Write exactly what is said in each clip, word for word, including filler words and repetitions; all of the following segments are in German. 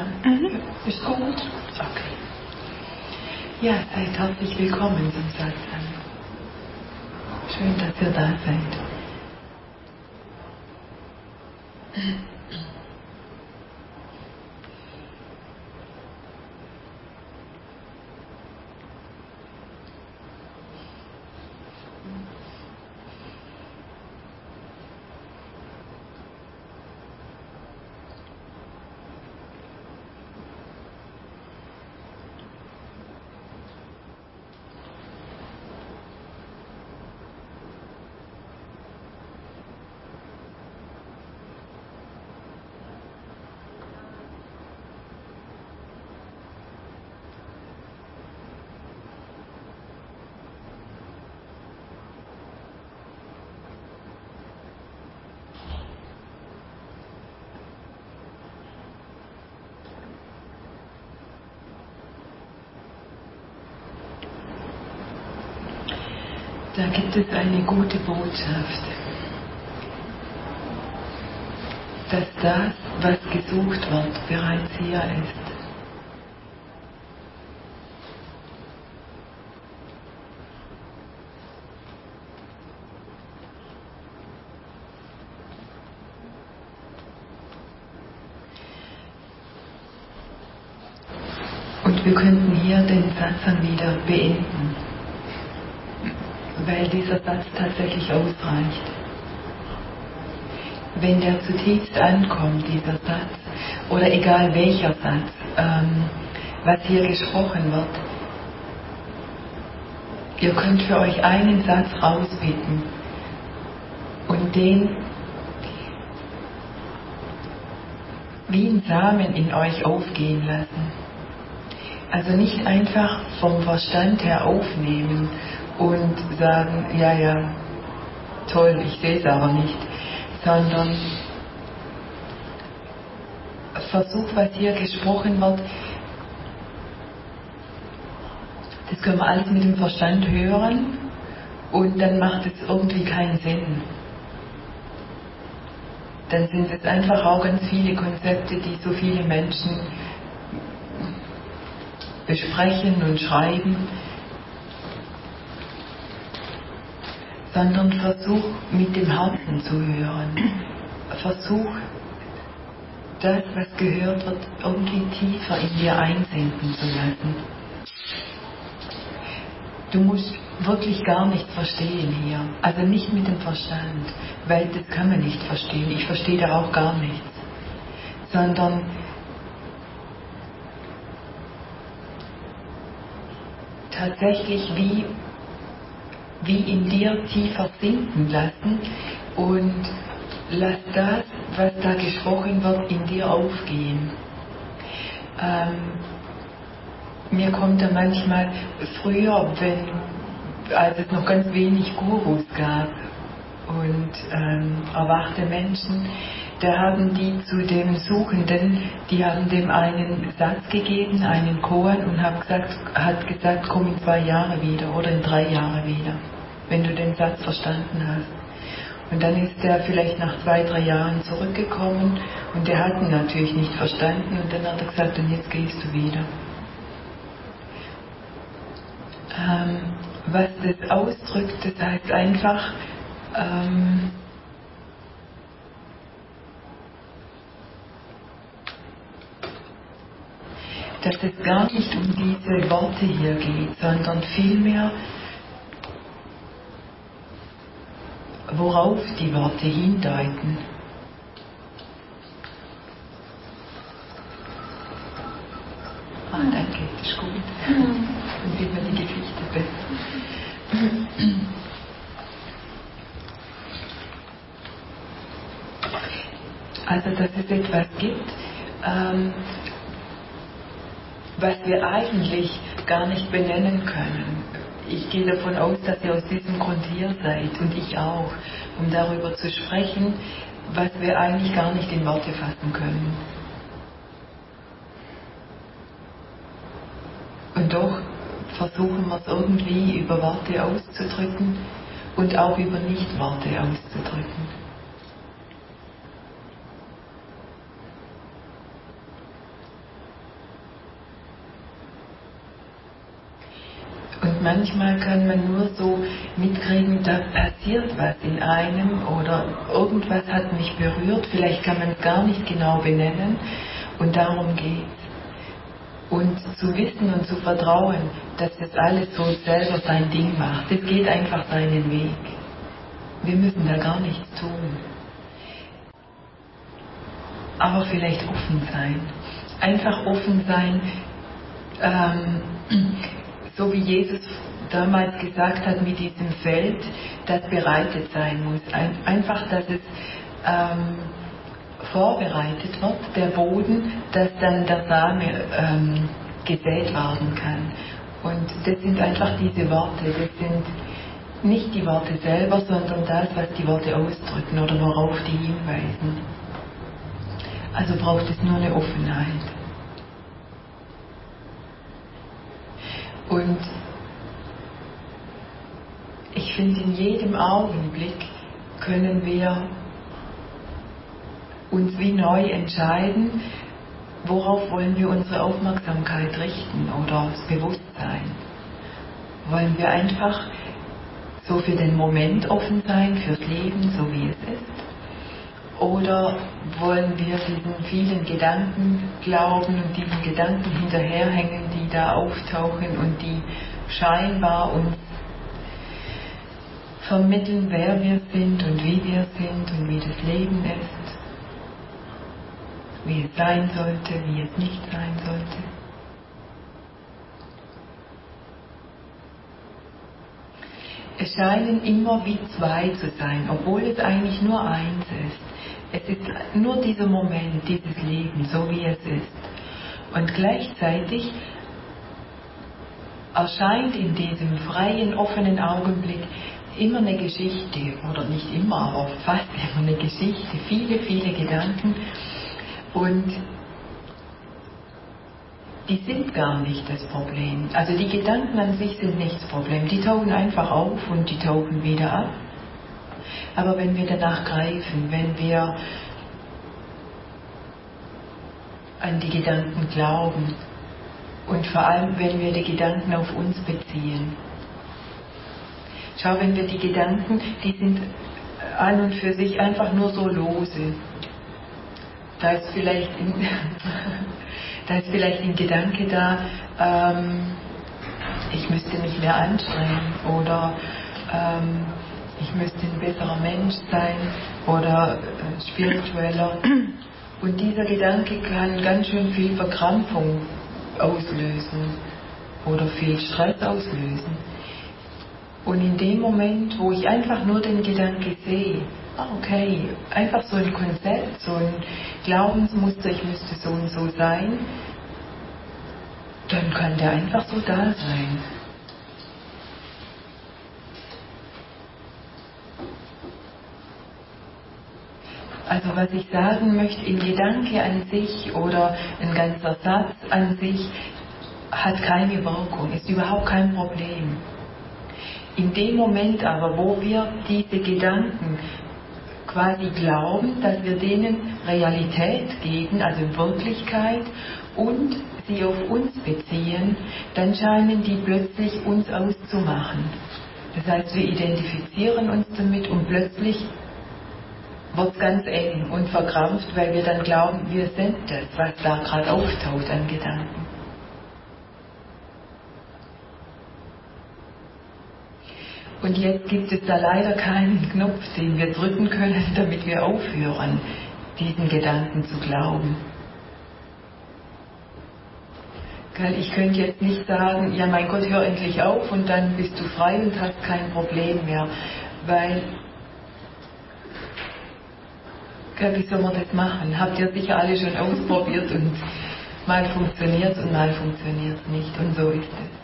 Mhm. Ist gut. Okay. Ja, seid herzlich willkommen zum Satsang. Schön, dass ihr da seid. Da gibt es eine gute Botschaft, dass das, was gesucht wird, bereits hier ist. Und wir könnten hier den Satsang wieder beenden, weil dieser Satz tatsächlich ausreicht. Wenn der zutiefst ankommt, dieser Satz, oder egal welcher Satz, ähm, was hier gesprochen wird, ihr könnt für euch einen Satz rausbitten und den wie ein Samen in euch aufgehen lassen. Also nicht einfach vom Verstand her aufnehmen und sagen, ja, ja, toll, ich sehe es aber nicht, sondern versuch, was hier gesprochen wird, das können wir alles mit dem Verstand hören und dann macht es irgendwie keinen Sinn. Dann sind es einfach auch ganz viele Konzepte, die so viele Menschen besprechen und schreiben, sondern versuch mit dem Herzen zu hören. Versuch, das, was gehört wird, irgendwie tiefer in dir einsinken zu lassen. Du musst wirklich gar nichts verstehen hier, also nicht mit dem Verstand, weil das kann man nicht verstehen. Ich verstehe da auch gar nichts, sondern tatsächlich wie, wie in dir tiefer sinken lassen und lass das, was da gesprochen wird, in dir aufgehen. Ähm, mir kommt da manchmal früher, wenn, als es noch ganz wenig Gurus gab und ähm, erwachte Menschen, da haben die zu dem Suchenden, die haben dem einen Satz gegeben, einen Koan und hat gesagt, hat gesagt, komm in zwei Jahre wieder oder in drei Jahre wieder, wenn du den Satz verstanden hast. Und dann ist er vielleicht nach zwei, drei Jahren zurückgekommen und der hat ihn natürlich nicht verstanden und dann hat er gesagt, und jetzt gehst du wieder. Ähm, was das ausdrückt, das heißt einfach, ähm, dass es gar nicht um diese Worte hier geht, sondern vielmehr, worauf die Worte hindeuten. Ah, danke, das ist gut. Dann sieht man die Gesichter besser. Also, dass es etwas gibt, ähm, was wir eigentlich gar nicht benennen können. Ich gehe davon aus, dass ihr aus diesem Grund hier seid und ich auch, um darüber zu sprechen, was wir eigentlich gar nicht in Worte fassen können. Und doch versuchen wir es irgendwie über Worte auszudrücken und auch über Nicht-Worte auszudrücken. manchmal kann man nur so mitkriegen, da passiert was in einem oder irgendwas hat mich berührt, vielleicht kann man es gar nicht genau benennen und darum geht es. Und zu wissen und zu vertrauen, dass das alles so selber sein Ding macht, das geht einfach seinen Weg. Wir müssen da gar nichts tun. Aber vielleicht offen sein. Einfach offen sein, ähm, so wie Jesus damals gesagt hat mit diesem Feld, das bereitet sein muss. Ein, einfach, dass es ähm, vorbereitet wird, der Boden, dass dann der Same ähm, gesät werden kann. Und das sind einfach diese Worte, das sind nicht die Worte selber, sondern das, was die Worte ausdrücken oder worauf die hinweisen. Also braucht es nur eine Offenheit. Und ich finde, in jedem Augenblick können wir uns wie neu entscheiden, worauf wollen wir unsere Aufmerksamkeit richten oder das Bewusstsein. Wollen wir einfach so für den Moment offen sein, fürs Leben, so wie es ist? Oder wollen wir diesen vielen Gedanken glauben und diesen Gedanken hinterherhängen, die da auftauchen und die scheinbar uns vermitteln, wer wir sind und wie wir sind und wie das Leben ist, wie es sein sollte, wie es nicht sein sollte? Es scheinen immer wie zwei zu sein, obwohl es eigentlich nur eins ist. Es ist nur dieser Moment, dieses Leben, so wie es ist. Und gleichzeitig erscheint in diesem freien, offenen Augenblick immer eine Geschichte, oder nicht immer, aber fast immer eine Geschichte, viele, viele Gedanken. Und die sind gar nicht das Problem. Also die Gedanken an sich sind nicht das Problem. Die tauchen einfach auf und die tauchen wieder ab. Aber wenn wir danach greifen, wenn wir an die Gedanken glauben und vor allem, wenn wir die Gedanken auf uns beziehen. Schau, wenn wir die Gedanken, die sind an und für sich einfach nur so lose. Da ist vielleicht in, da ist vielleicht ein Gedanke da, ähm, ich müsste mich mehr anstrengen oder ähm, ich müsste ein besserer Mensch sein oder äh, spiritueller. Und dieser Gedanke kann ganz schön viel Verkrampfung auslösen oder viel Stress auslösen. Und in dem Moment, wo ich einfach nur den Gedanke sehe, ah, okay, einfach so ein Konzept, so ein Glaubensmuster, ich müsste so und so sein, dann kann der einfach so da sein. Also was ich sagen möchte, ein Gedanke an sich oder ein ganzer Satz an sich hat keine Wirkung, ist überhaupt kein Problem. In dem Moment aber, wo wir diese Gedanken quasi glauben, dass wir denen Realität geben, also Wirklichkeit, und sie auf uns beziehen, dann scheinen die plötzlich uns auszumachen. Das heißt, wir identifizieren uns damit und plötzlich wird es ganz eng und verkrampft, weil wir dann glauben, wir sind das, was da gerade auftaucht an Gedanken. Und jetzt gibt es da leider keinen Knopf, den wir drücken können, damit wir aufhören, diesen Gedanken zu glauben. Ich könnte jetzt nicht sagen, ja mein Gott, hör endlich auf und dann bist du frei und hast kein Problem mehr, weil, wie soll man das machen? Habt ihr sicher alle schon ausprobiert und mal funktioniert und mal funktioniert es nicht und so ist es.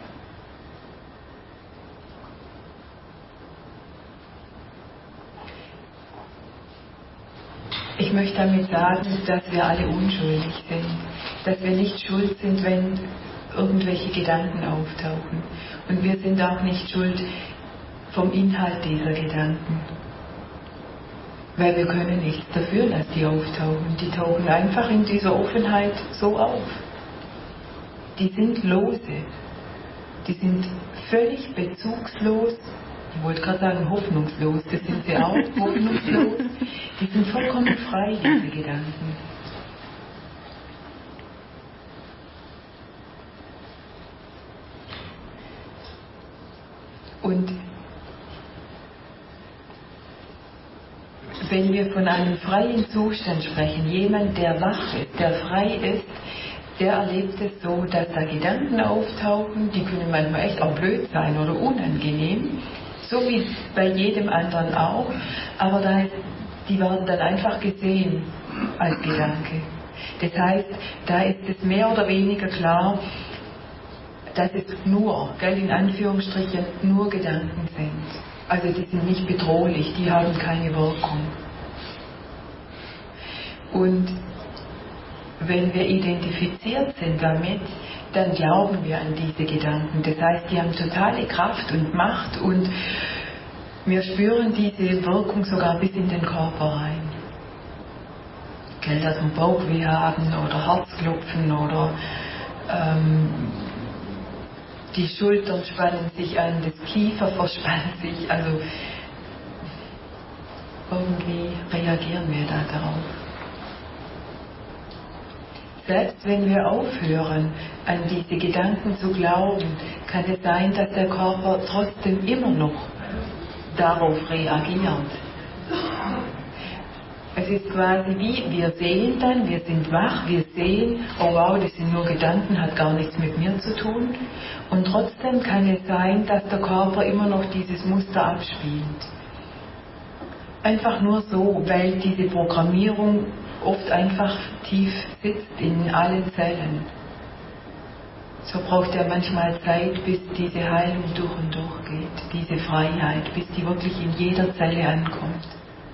Ich möchte damit sagen, dass wir alle unschuldig sind, dass wir nicht schuld sind, wenn irgendwelche Gedanken auftauchen. Und wir sind auch nicht schuld vom Inhalt dieser Gedanken, weil wir können nichts dafür, dass die auftauchen. Die tauchen einfach in dieser Offenheit so auf. Die sind lose. die sind völlig bezugslos, ich wollte gerade sagen hoffnungslos, das sind sie auch, hoffnungslos, die sind vollkommen frei, diese Gedanken. Und wenn wir von einem freien Zustand sprechen, jemand, der wach ist, der frei ist, der erlebt es so, dass da Gedanken auftauchen, die können manchmal echt auch blöd sein oder unangenehm, so wie bei jedem anderen auch, aber da, die werden dann einfach gesehen als Gedanke. Das heißt, da ist es mehr oder weniger klar, dass es nur, gell, in Anführungsstrichen, nur Gedanken sind. Also die sind nicht bedrohlich, die haben keine Wirkung. Und wenn wir identifiziert sind damit, dann glauben wir an diese Gedanken. Das heißt, die haben totale Kraft und Macht und wir spüren diese Wirkung sogar bis in den Körper rein. Gell, dass wir Bauchweh haben oder Herzklopfen oder ähm, die Schultern spannen sich an, das Kiefer verspannt sich, also irgendwie reagieren wir da darauf. Selbst wenn wir aufhören, an diese Gedanken zu glauben, kann es sein, dass der Körper trotzdem immer noch darauf reagiert. Es ist quasi wie, wir sehen dann, wir sind wach, wir sehen, oh wow, das sind nur Gedanken, hat gar nichts mit mir zu tun. Und trotzdem kann es sein, dass der Körper immer noch dieses Muster abspielt. Einfach nur so, weil diese Programmierung oft einfach tief sitzt in allen Zellen. So braucht er manchmal Zeit, bis diese Heilung durch und durch geht, diese Freiheit, bis die wirklich in jeder Zelle ankommt.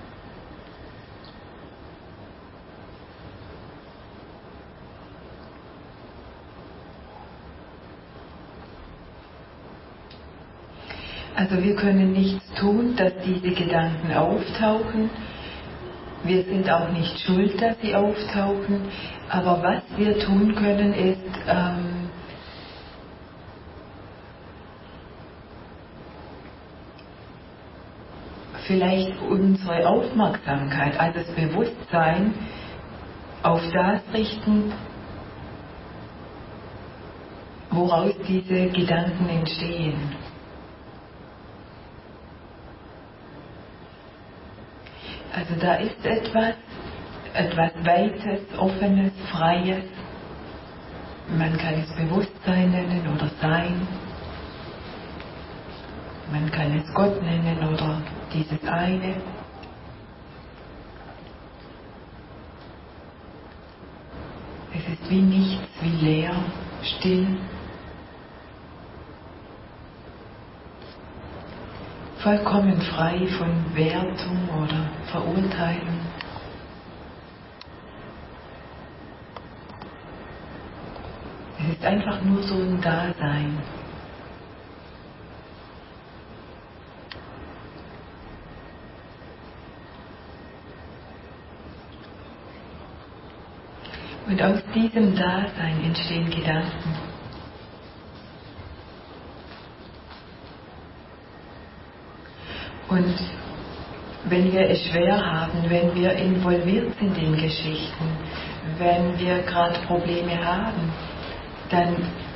Also wir können nichts tun, dass diese Gedanken auftauchen. Wir sind auch nicht schuld, dass sie auftauchen. Aber was wir tun können, ist ähm, vielleicht unsere Aufmerksamkeit, also das Bewusstsein auf das richten, woraus diese Gedanken entstehen. Also da ist etwas, etwas Weites, Offenes, Freies. Man kann es Bewusstsein nennen oder Sein. Man kann es Gott nennen oder dieses eine. Es ist wie nichts, wie leer, still. Vollkommen frei von Wertung oder Verurteilung. Es ist einfach nur so ein Dasein. Und aus diesem Dasein entstehen Gedanken. Und wenn wir es schwer haben, wenn wir involviert sind in Geschichten, wenn wir gerade Probleme haben, dann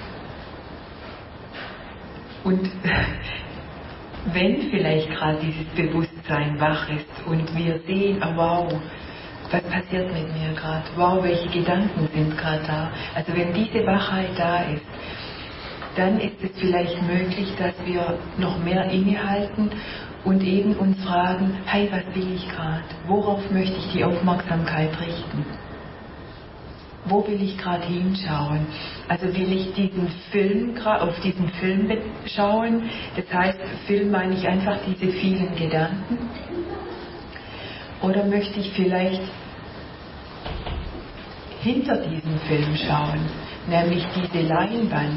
und wenn vielleicht gerade dieses Bewusstsein wach ist und wir sehen, oh wow, was passiert mit mir gerade, wow, welche Gedanken sind gerade da, also wenn diese Wachheit da ist, dann ist es vielleicht möglich, dass wir noch mehr innehalten und eben uns fragen, hey, was will ich gerade? Worauf möchte ich die Aufmerksamkeit richten? Wo will ich gerade hinschauen? Also will ich diesen Film, auf diesen Film schauen? Das heißt, Film meine ich einfach diese vielen Gedanken. Oder möchte ich vielleicht hinter diesem Film schauen, nämlich diese Leinwand?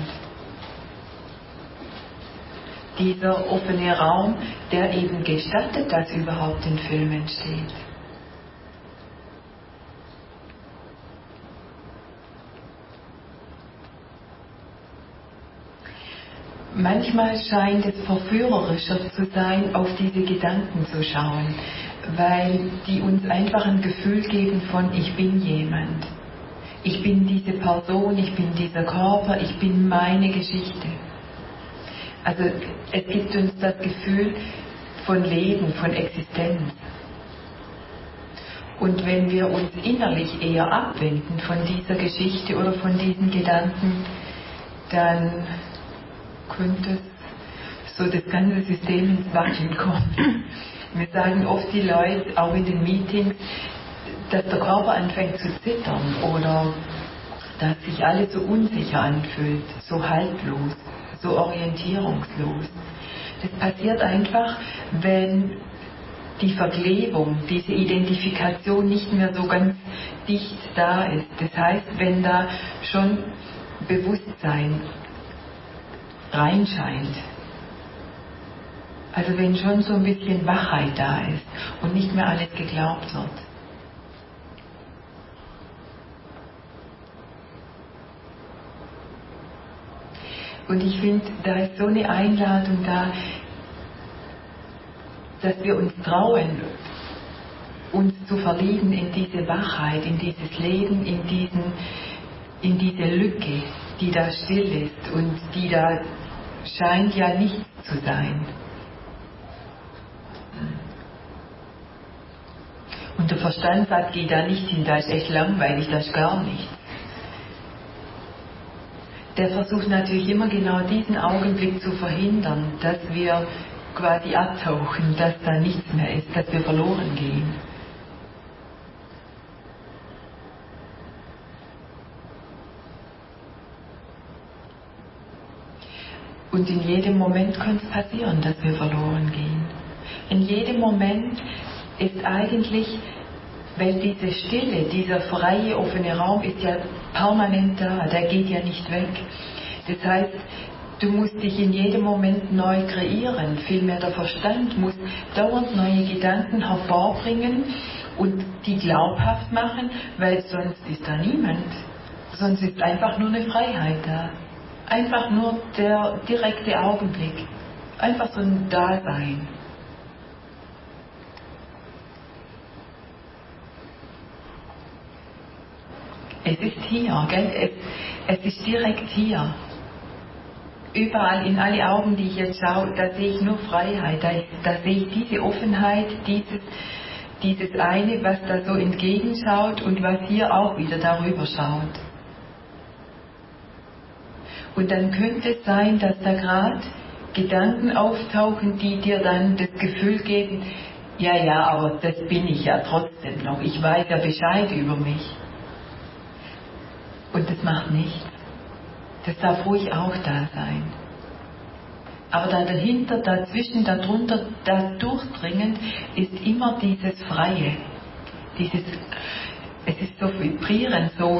Dieser offene Raum, der eben gestattet, dass überhaupt ein Film entsteht. manchmal scheint es verführerischer zu sein, auf diese Gedanken zu schauen, weil die uns einfach ein Gefühl geben von ich bin jemand. Ich bin diese Person, ich bin dieser Körper, ich bin meine Geschichte. Also es gibt uns das Gefühl von Leben, von Existenz. Und wenn wir uns innerlich eher abwenden von dieser Geschichte oder von diesen Gedanken, dann könnte so das ganze System ins Wackeln kommen. Wir sagen oft die Leute, auch in den Meetings, dass der Körper anfängt zu zittern oder dass sich alles so unsicher anfühlt, so haltlos, so orientierungslos. Das passiert einfach, wenn die Verklebung, diese Identifikation nicht mehr so ganz dicht da ist. Das heißt, wenn da schon Bewusstsein reinscheint. Also wenn schon so ein bisschen Wachheit da ist und nicht mehr alles geglaubt wird. Und ich finde, da ist so eine Einladung da, dass wir uns trauen, uns zu verlieben in diese Wachheit, in dieses Leben, in, diesen, in diese Lücke, die da still ist und die da scheint ja nichts zu sein. Und der Verstand sagt, geh da nicht hin, da ist echt langweilig, da ist gar nichts. Der versucht natürlich immer genau diesen Augenblick zu verhindern, dass wir quasi abtauchen, dass da nichts mehr ist, dass wir verloren gehen. Und in jedem Moment kann es passieren, dass wir verloren gehen. In jedem Moment ist eigentlich, weil diese Stille, dieser freie, offene Raum ist ja permanent da, der geht ja nicht weg. Das heißt, du musst dich in jedem Moment neu kreieren, vielmehr der Verstand muss dauernd neue Gedanken hervorbringen und die glaubhaft machen, weil sonst ist da niemand. Sonst ist einfach nur eine Freiheit da. Einfach nur der direkte Augenblick. Einfach so ein Dasein. Es ist hier, gell? Es, es ist direkt hier. Überall, in alle Augen, die ich jetzt schaue, da sehe ich nur Freiheit. Da, da sehe ich diese Offenheit, dieses, dieses eine, was da so entgegenschaut und was hier auch wieder darüber schaut. Und dann könnte es sein, dass da gerade Gedanken auftauchen, die dir dann das Gefühl geben, ja, ja, aber das bin ich ja trotzdem noch. Ich weiß ja Bescheid über mich. Und das macht nichts. Das darf ruhig auch da sein. Aber da dahinter, dazwischen, darunter, da durchdringend ist immer dieses Freie. Dieses, es ist so vibrierend, so,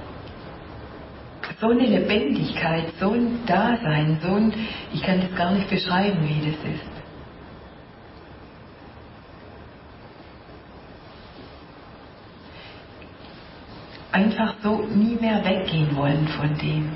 so eine Lebendigkeit, so ein Dasein, so ein, ich kann das gar nicht beschreiben, wie das ist. Einfach so nie mehr weggehen wollen von dem.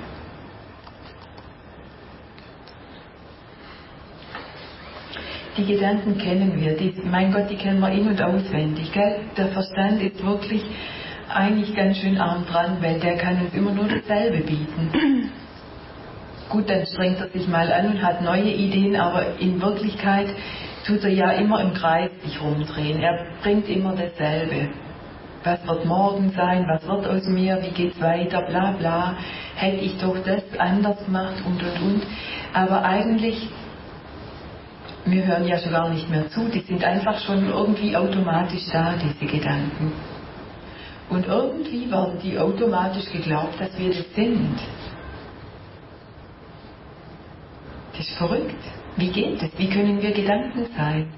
Die Gedanken kennen wir, die, mein Gott, die kennen wir in- und auswendig. Gell? Der Verstand ist wirklich eigentlich ganz schön arm dran, weil der kann uns immer nur dasselbe bieten. Gut, dann strengt er sich mal an und hat neue Ideen, aber in Wirklichkeit tut er ja immer im Kreis sich rumdrehen. Er bringt immer dasselbe. Was wird morgen sein, was wird aus mir, wie geht's weiter, bla bla, hätte ich doch das anders gemacht und und und. Aber eigentlich, wir hören ja schon gar nicht mehr zu, die sind einfach schon irgendwie automatisch da, diese Gedanken. Und irgendwie werden die automatisch geglaubt, dass wir das sind. Das ist verrückt. Wie geht das? Wie können wir Gedanken sein?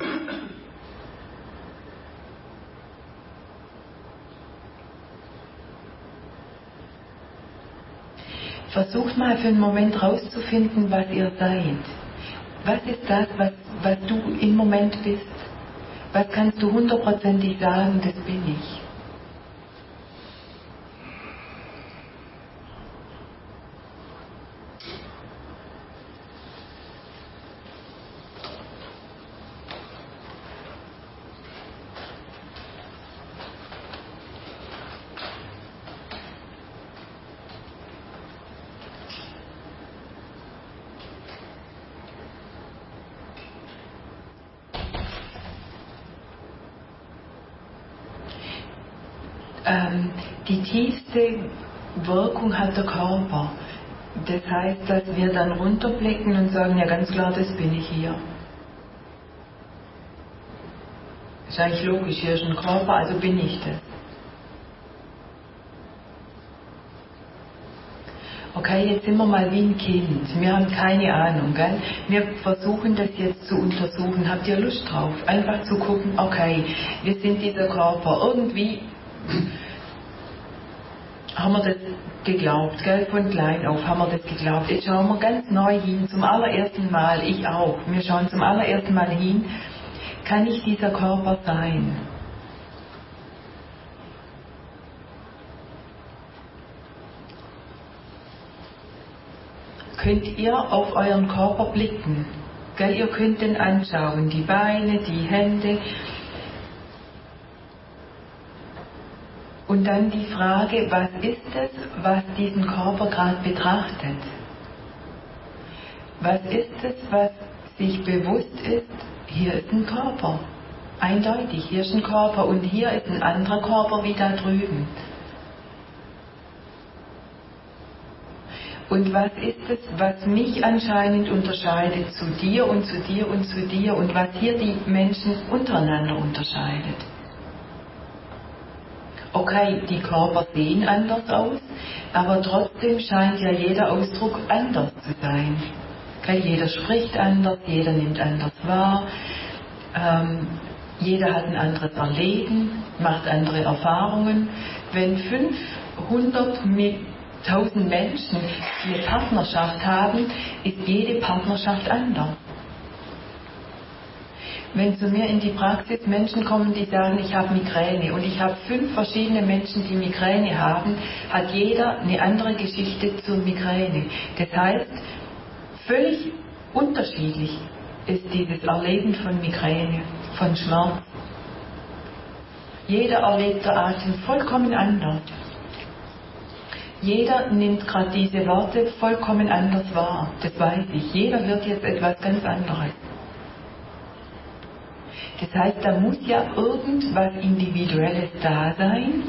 Versucht mal für einen Moment rauszufinden, was ihr seid. Was ist das, was, was du im Moment bist? Was kannst du hundertprozentig sagen, das bin ich? ähm, die tiefste Wirkung hat der Körper. Das heißt, dass wir dann runterblicken und sagen, ja ganz klar, das bin ich hier. Das ist eigentlich logisch, hier ist ein Körper, also bin ich das. Okay, jetzt sind wir mal wie ein Kind. Wir haben keine Ahnung, gell? Wir versuchen das jetzt zu untersuchen. Habt ihr Lust drauf? Einfach zu gucken, okay, wir sind dieser Körper. Irgendwie haben wir das geglaubt, gell? Von klein auf haben wir das geglaubt. Jetzt schauen wir ganz neu hin, zum allerersten Mal, ich auch. Wir schauen zum allerersten Mal hin, kann ich dieser Körper sein? Könnt ihr auf euren Körper blicken. Gell? Ihr könnt den anschauen, die Beine, die Hände. Und dann die Frage, was ist es, was diesen Körper gerade betrachtet? Was ist es, was sich bewusst ist, hier ist ein Körper. Eindeutig, hier ist ein Körper und hier ist ein anderer Körper wie da drüben. Und was ist es, was mich anscheinend unterscheidet zu dir und zu dir und zu dir und was hier die Menschen untereinander unterscheidet? Okay, die Körper sehen anders aus, aber trotzdem scheint ja jeder Ausdruck anders zu sein. Okay, jeder spricht anders, jeder nimmt anders wahr, ähm, jeder hat ein anderes Erleben, macht andere Erfahrungen. Wenn fünfhundert mit tausend Menschen eine Partnerschaft haben, ist jede Partnerschaft anders. Wenn zu mir in die Praxis Menschen kommen, die sagen, ich habe Migräne und ich habe fünf verschiedene Menschen, die Migräne haben, hat jeder eine andere Geschichte zur Migräne. Das heißt, völlig unterschiedlich ist dieses Erleben von Migräne, von Schmerz. Jeder erlebt den Atem vollkommen anders. Jeder nimmt gerade diese Worte vollkommen anders wahr. Das weiß ich. Jeder hört jetzt etwas ganz anderes. Das heißt, da muss ja irgendwas Individuelles da sein,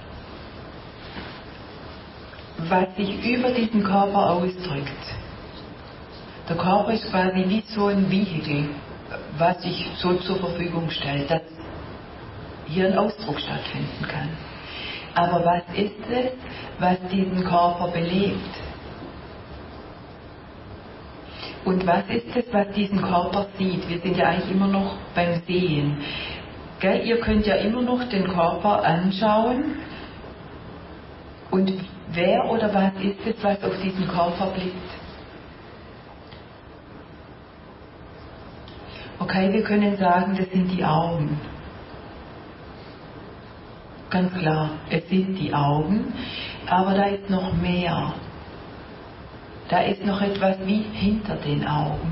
was sich über diesen Körper ausdrückt. Der Körper ist quasi wie so ein Vehikel, was sich so zur Verfügung stellt, dass hier ein Ausdruck stattfinden kann. Aber was ist es, was diesen Körper belebt? Und was ist es, was diesen Körper sieht? Wir sind ja eigentlich immer noch beim Sehen. Gell? Ihr könnt ja immer noch den Körper anschauen. Und wer oder was ist es, was auf diesen Körper blickt? Okay, wir können sagen, das sind die Augen. Ganz klar, es sind die Augen, aber da ist noch mehr. Da ist noch etwas wie hinter den Augen.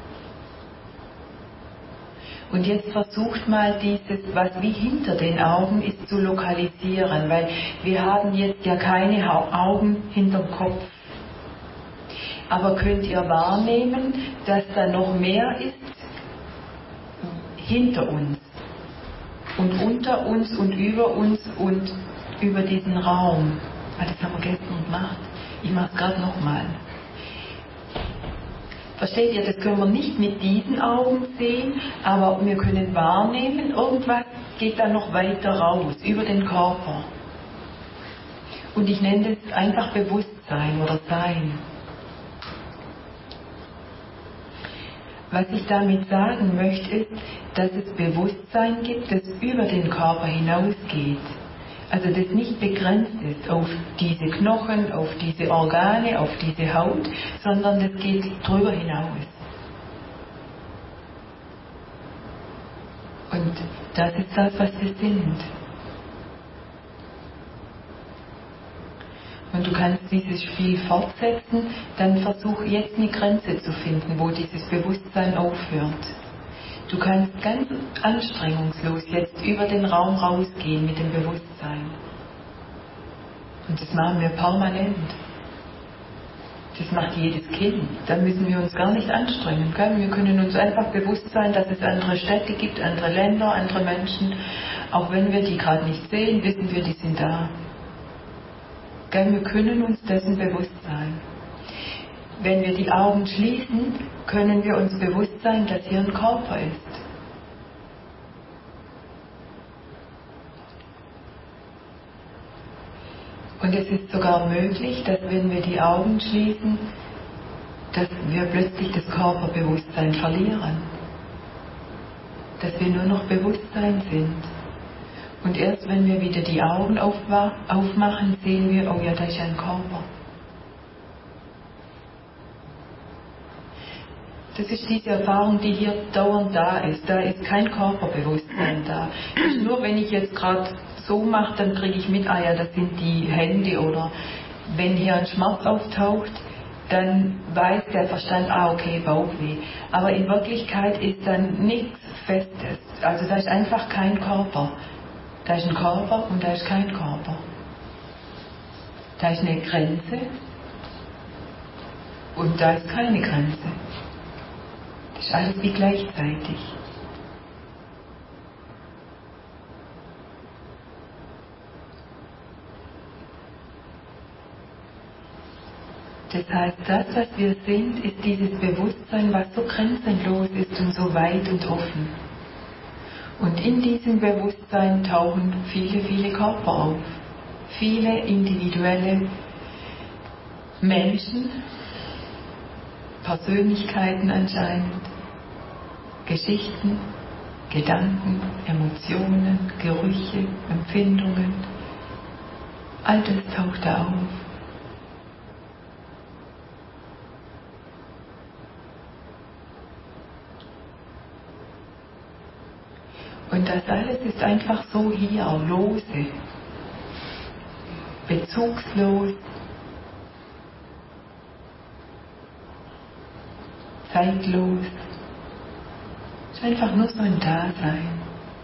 Und jetzt versucht mal dieses, was wie hinter den Augen ist, zu lokalisieren, weil wir haben jetzt ja keine Augen hinterm Kopf. Aber könnt ihr wahrnehmen, dass da noch mehr ist hinter uns und unter uns und über uns und über diesen Raum? Ah, das haben wir gestern gemacht. Ich mache es gerade nochmal. Versteht ihr, das können wir nicht mit diesen Augen sehen, aber wir können wahrnehmen, irgendwas geht da noch weiter raus, über den Körper. Und ich nenne das einfach Bewusstsein oder Sein. Was ich damit sagen möchte, ist, dass es Bewusstsein gibt, das über den Körper hinausgeht. Also das nicht begrenzt ist auf diese Knochen, auf diese Organe, auf diese Haut, sondern das geht drüber hinaus. Und das ist das, was wir sind. Und du kannst dieses Spiel fortsetzen, dann versuch jetzt eine Grenze zu finden, wo dieses Bewusstsein aufhört. Du kannst ganz anstrengungslos jetzt über den Raum rausgehen mit dem Bewusstsein. Und das machen wir permanent. Das macht jedes Kind. Da müssen wir uns gar nicht anstrengen. Gell? Wir können uns einfach bewusst sein, dass es andere Städte gibt, andere Länder, andere Menschen. Auch wenn wir die gerade nicht sehen, wissen wir, die sind da. Gell? Wir können uns dessen bewusst sein. Wenn wir die Augen schließen, können wir uns bewusst sein, dass hier ein Körper ist. Und es ist sogar möglich, dass wenn wir die Augen schließen, dass wir plötzlich das Körperbewusstsein verlieren. Dass wir nur noch Bewusstsein sind. Und erst wenn wir wieder die Augen aufmachen, sehen wir, oh ja, da ist ein Körper. Das ist diese Erfahrung, die hier dauernd da ist. Da ist kein Körperbewusstsein da. Das ist nur, wenn ich jetzt gerade so mache, dann kriege ich mit, ah ja, das sind die Hände. Oder wenn hier ein Schmerz auftaucht, dann weiß der Verstand, ah okay, Bauchweh. Aber in Wirklichkeit ist dann nichts Festes. Also da ist einfach kein Körper. Da ist ein Körper und da ist kein Körper. Da ist eine Grenze und da ist keine Grenze. Das ist alles wie gleichzeitig. Das heißt, das, was wir sind, ist dieses Bewusstsein, was so grenzenlos ist und so weit und offen. Und in diesem Bewusstsein tauchen viele, viele Körper auf. Viele individuelle Menschen, Persönlichkeiten anscheinend, Geschichten, Gedanken, Emotionen, Gerüche, Empfindungen. All das taucht da auf. Und das alles ist einfach so hier, lose, bezugslos, zeitlos. Es ist einfach nur so ein Dasein.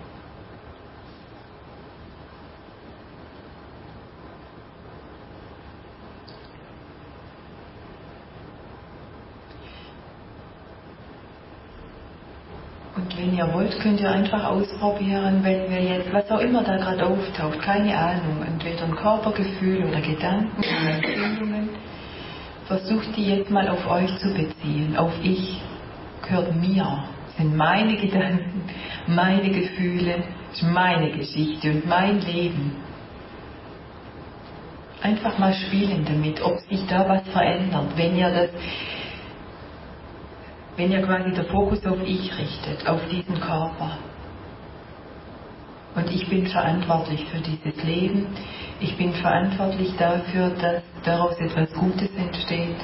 Und wenn ihr wollt, könnt ihr einfach ausprobieren, wenn wir jetzt, was auch immer da gerade auftaucht, keine Ahnung, entweder ein Körpergefühl oder Gedanken oder Empfindungen, versucht die jetzt mal auf euch zu beziehen, auf ich, gehört mir, sind meine Gedanken, meine Gefühle, ist meine Geschichte und mein Leben. Einfach mal spielen damit, ob sich da was verändert, wenn ihr das Wenn ihr quasi den Fokus auf ich richtet, auf diesen Körper. Und ich bin verantwortlich für dieses Leben. Ich bin verantwortlich dafür, dass daraus etwas Gutes entsteht.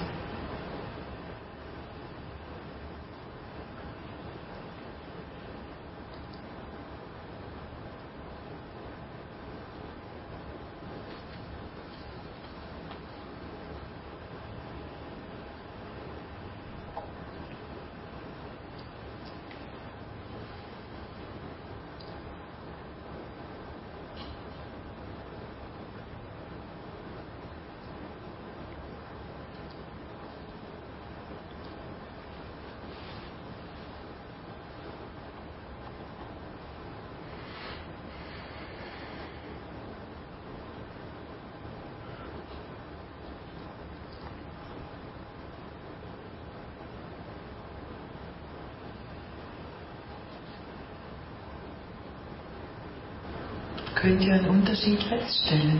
Könnt ihr einen Unterschied feststellen?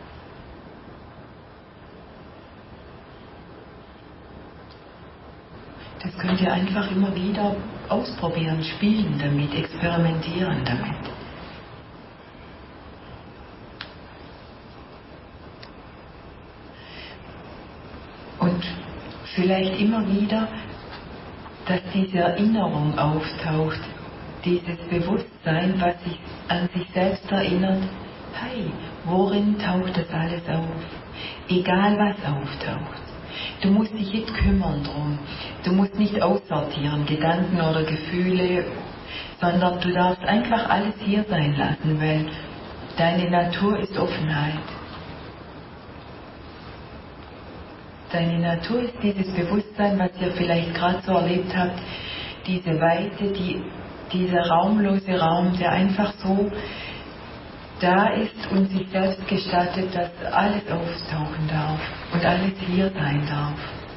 Das könnt ihr einfach immer wieder ausprobieren, spielen damit, experimentieren damit. Und vielleicht immer wieder, dass diese Erinnerung auftaucht, dieses Bewusstsein, was sich an sich selbst erinnert, hey, worin taucht das alles auf? Egal was auftaucht. Du musst dich nicht kümmern drum. Du musst nicht aussortieren, Gedanken oder Gefühle, sondern du darfst einfach alles hier sein lassen, weil deine Natur ist Offenheit. Deine Natur ist dieses Bewusstsein, was ihr vielleicht gerade so erlebt habt, diese Weite, die, dieser raumlose Raum, der einfach so da ist und sich selbst gestattet, dass alles auftauchen darf und alles hier sein darf.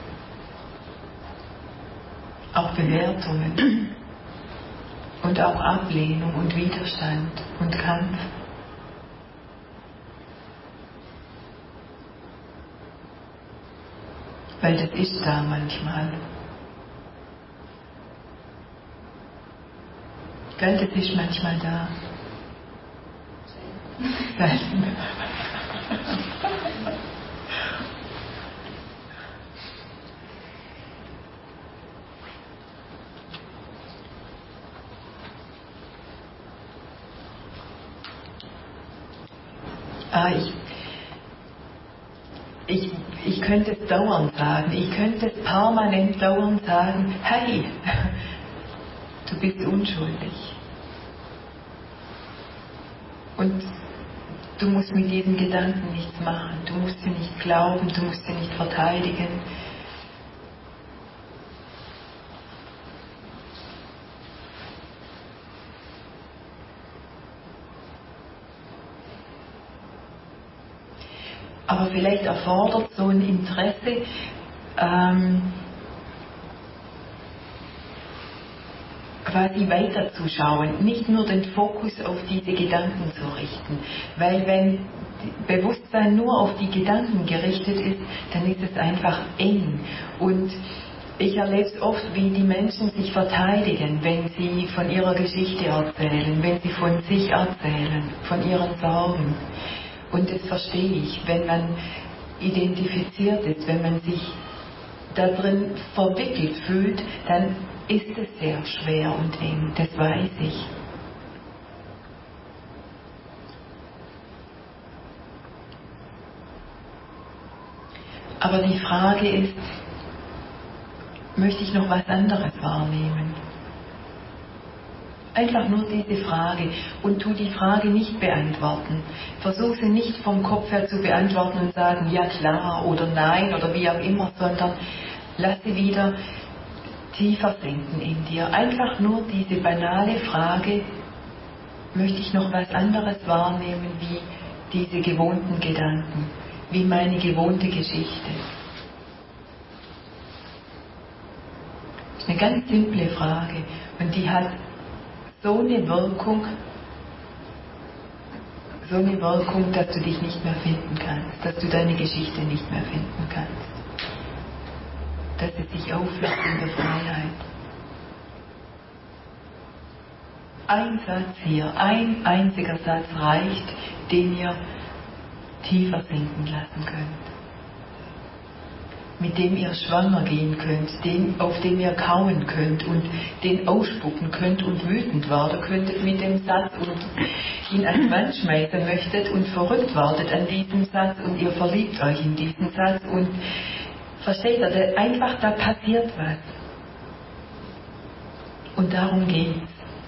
Auch Bewertungen und auch Ablehnung und Widerstand und Kampf. Weil das ist da manchmal. Gell, das ist manchmal da. Selten. Ah, ich, ich, ich könnte es dauernd sagen, ich könnte es permanent dauernd sagen, hey, du bist unschuldig. Und du musst mit diesen Gedanken nichts machen, du musst sie nicht glauben, du musst sie nicht verteidigen. Aber vielleicht erfordert so ein Interesse, ähm, quasi weiterzuschauen, nicht nur den Fokus auf diese Gedanken zu richten. Weil wenn Bewusstsein nur auf die Gedanken gerichtet ist, dann ist es einfach eng. Und ich erlebe es oft, wie die Menschen sich verteidigen, wenn sie von ihrer Geschichte erzählen, wenn sie von sich erzählen, von ihren Sorgen. Und das verstehe ich, wenn man identifiziert ist, wenn man sich da drin verwickelt fühlt, dann ist es sehr schwer und eng, das weiß ich. Aber die Frage ist, möchte ich noch was anderes wahrnehmen? Einfach nur diese Frage und tu die Frage nicht beantworten. Versuch sie nicht vom Kopf her zu beantworten und sagen, ja klar oder nein oder wie auch immer, sondern lass sie wieder tiefer sinken in dir. Einfach nur diese banale Frage, möchte ich noch was anderes wahrnehmen wie diese gewohnten Gedanken, wie meine gewohnte Geschichte. Das ist eine ganz simple Frage und die hat so eine Wirkung, so eine Wirkung, dass du dich nicht mehr finden kannst, dass du deine Geschichte nicht mehr finden kannst, dass es sich auflöst in der Freiheit. Ein Satz hier, ein einziger Satz reicht, den ihr tiefer sinken lassen könnt, mit dem ihr schwanger gehen könnt, den, auf dem ihr kauen könnt und den ausspucken könnt und wütend werden könntet mit dem Satz und ihn an die Wand schmeißen möchtet und verrückt werdet an diesem Satz und ihr verliebt euch in diesen Satz und versteht ihr, einfach da passiert was. Und darum geht's.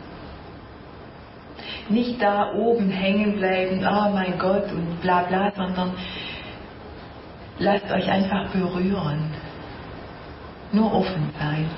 Nicht da oben hängen bleiben, oh mein Gott und bla bla, sondern lasst euch einfach berühren. Nur offen sein.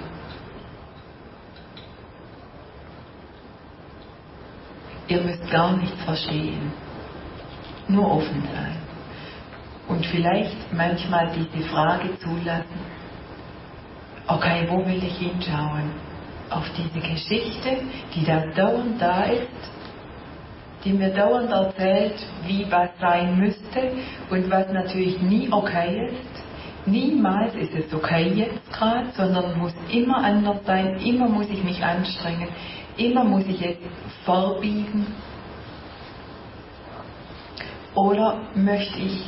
Ihr müsst gar nichts verstehen. Nur offen sein. Und vielleicht manchmal diese Frage zulassen, okay, wo will ich hinschauen? Auf diese Geschichte, die da dauernd da ist, die mir dauernd erzählt, wie was sein müsste und was natürlich nie okay ist. Niemals ist es okay jetzt gerade, sondern muss immer anders sein, immer muss ich mich anstrengen, immer muss ich es verbiegen. Oder möchte ich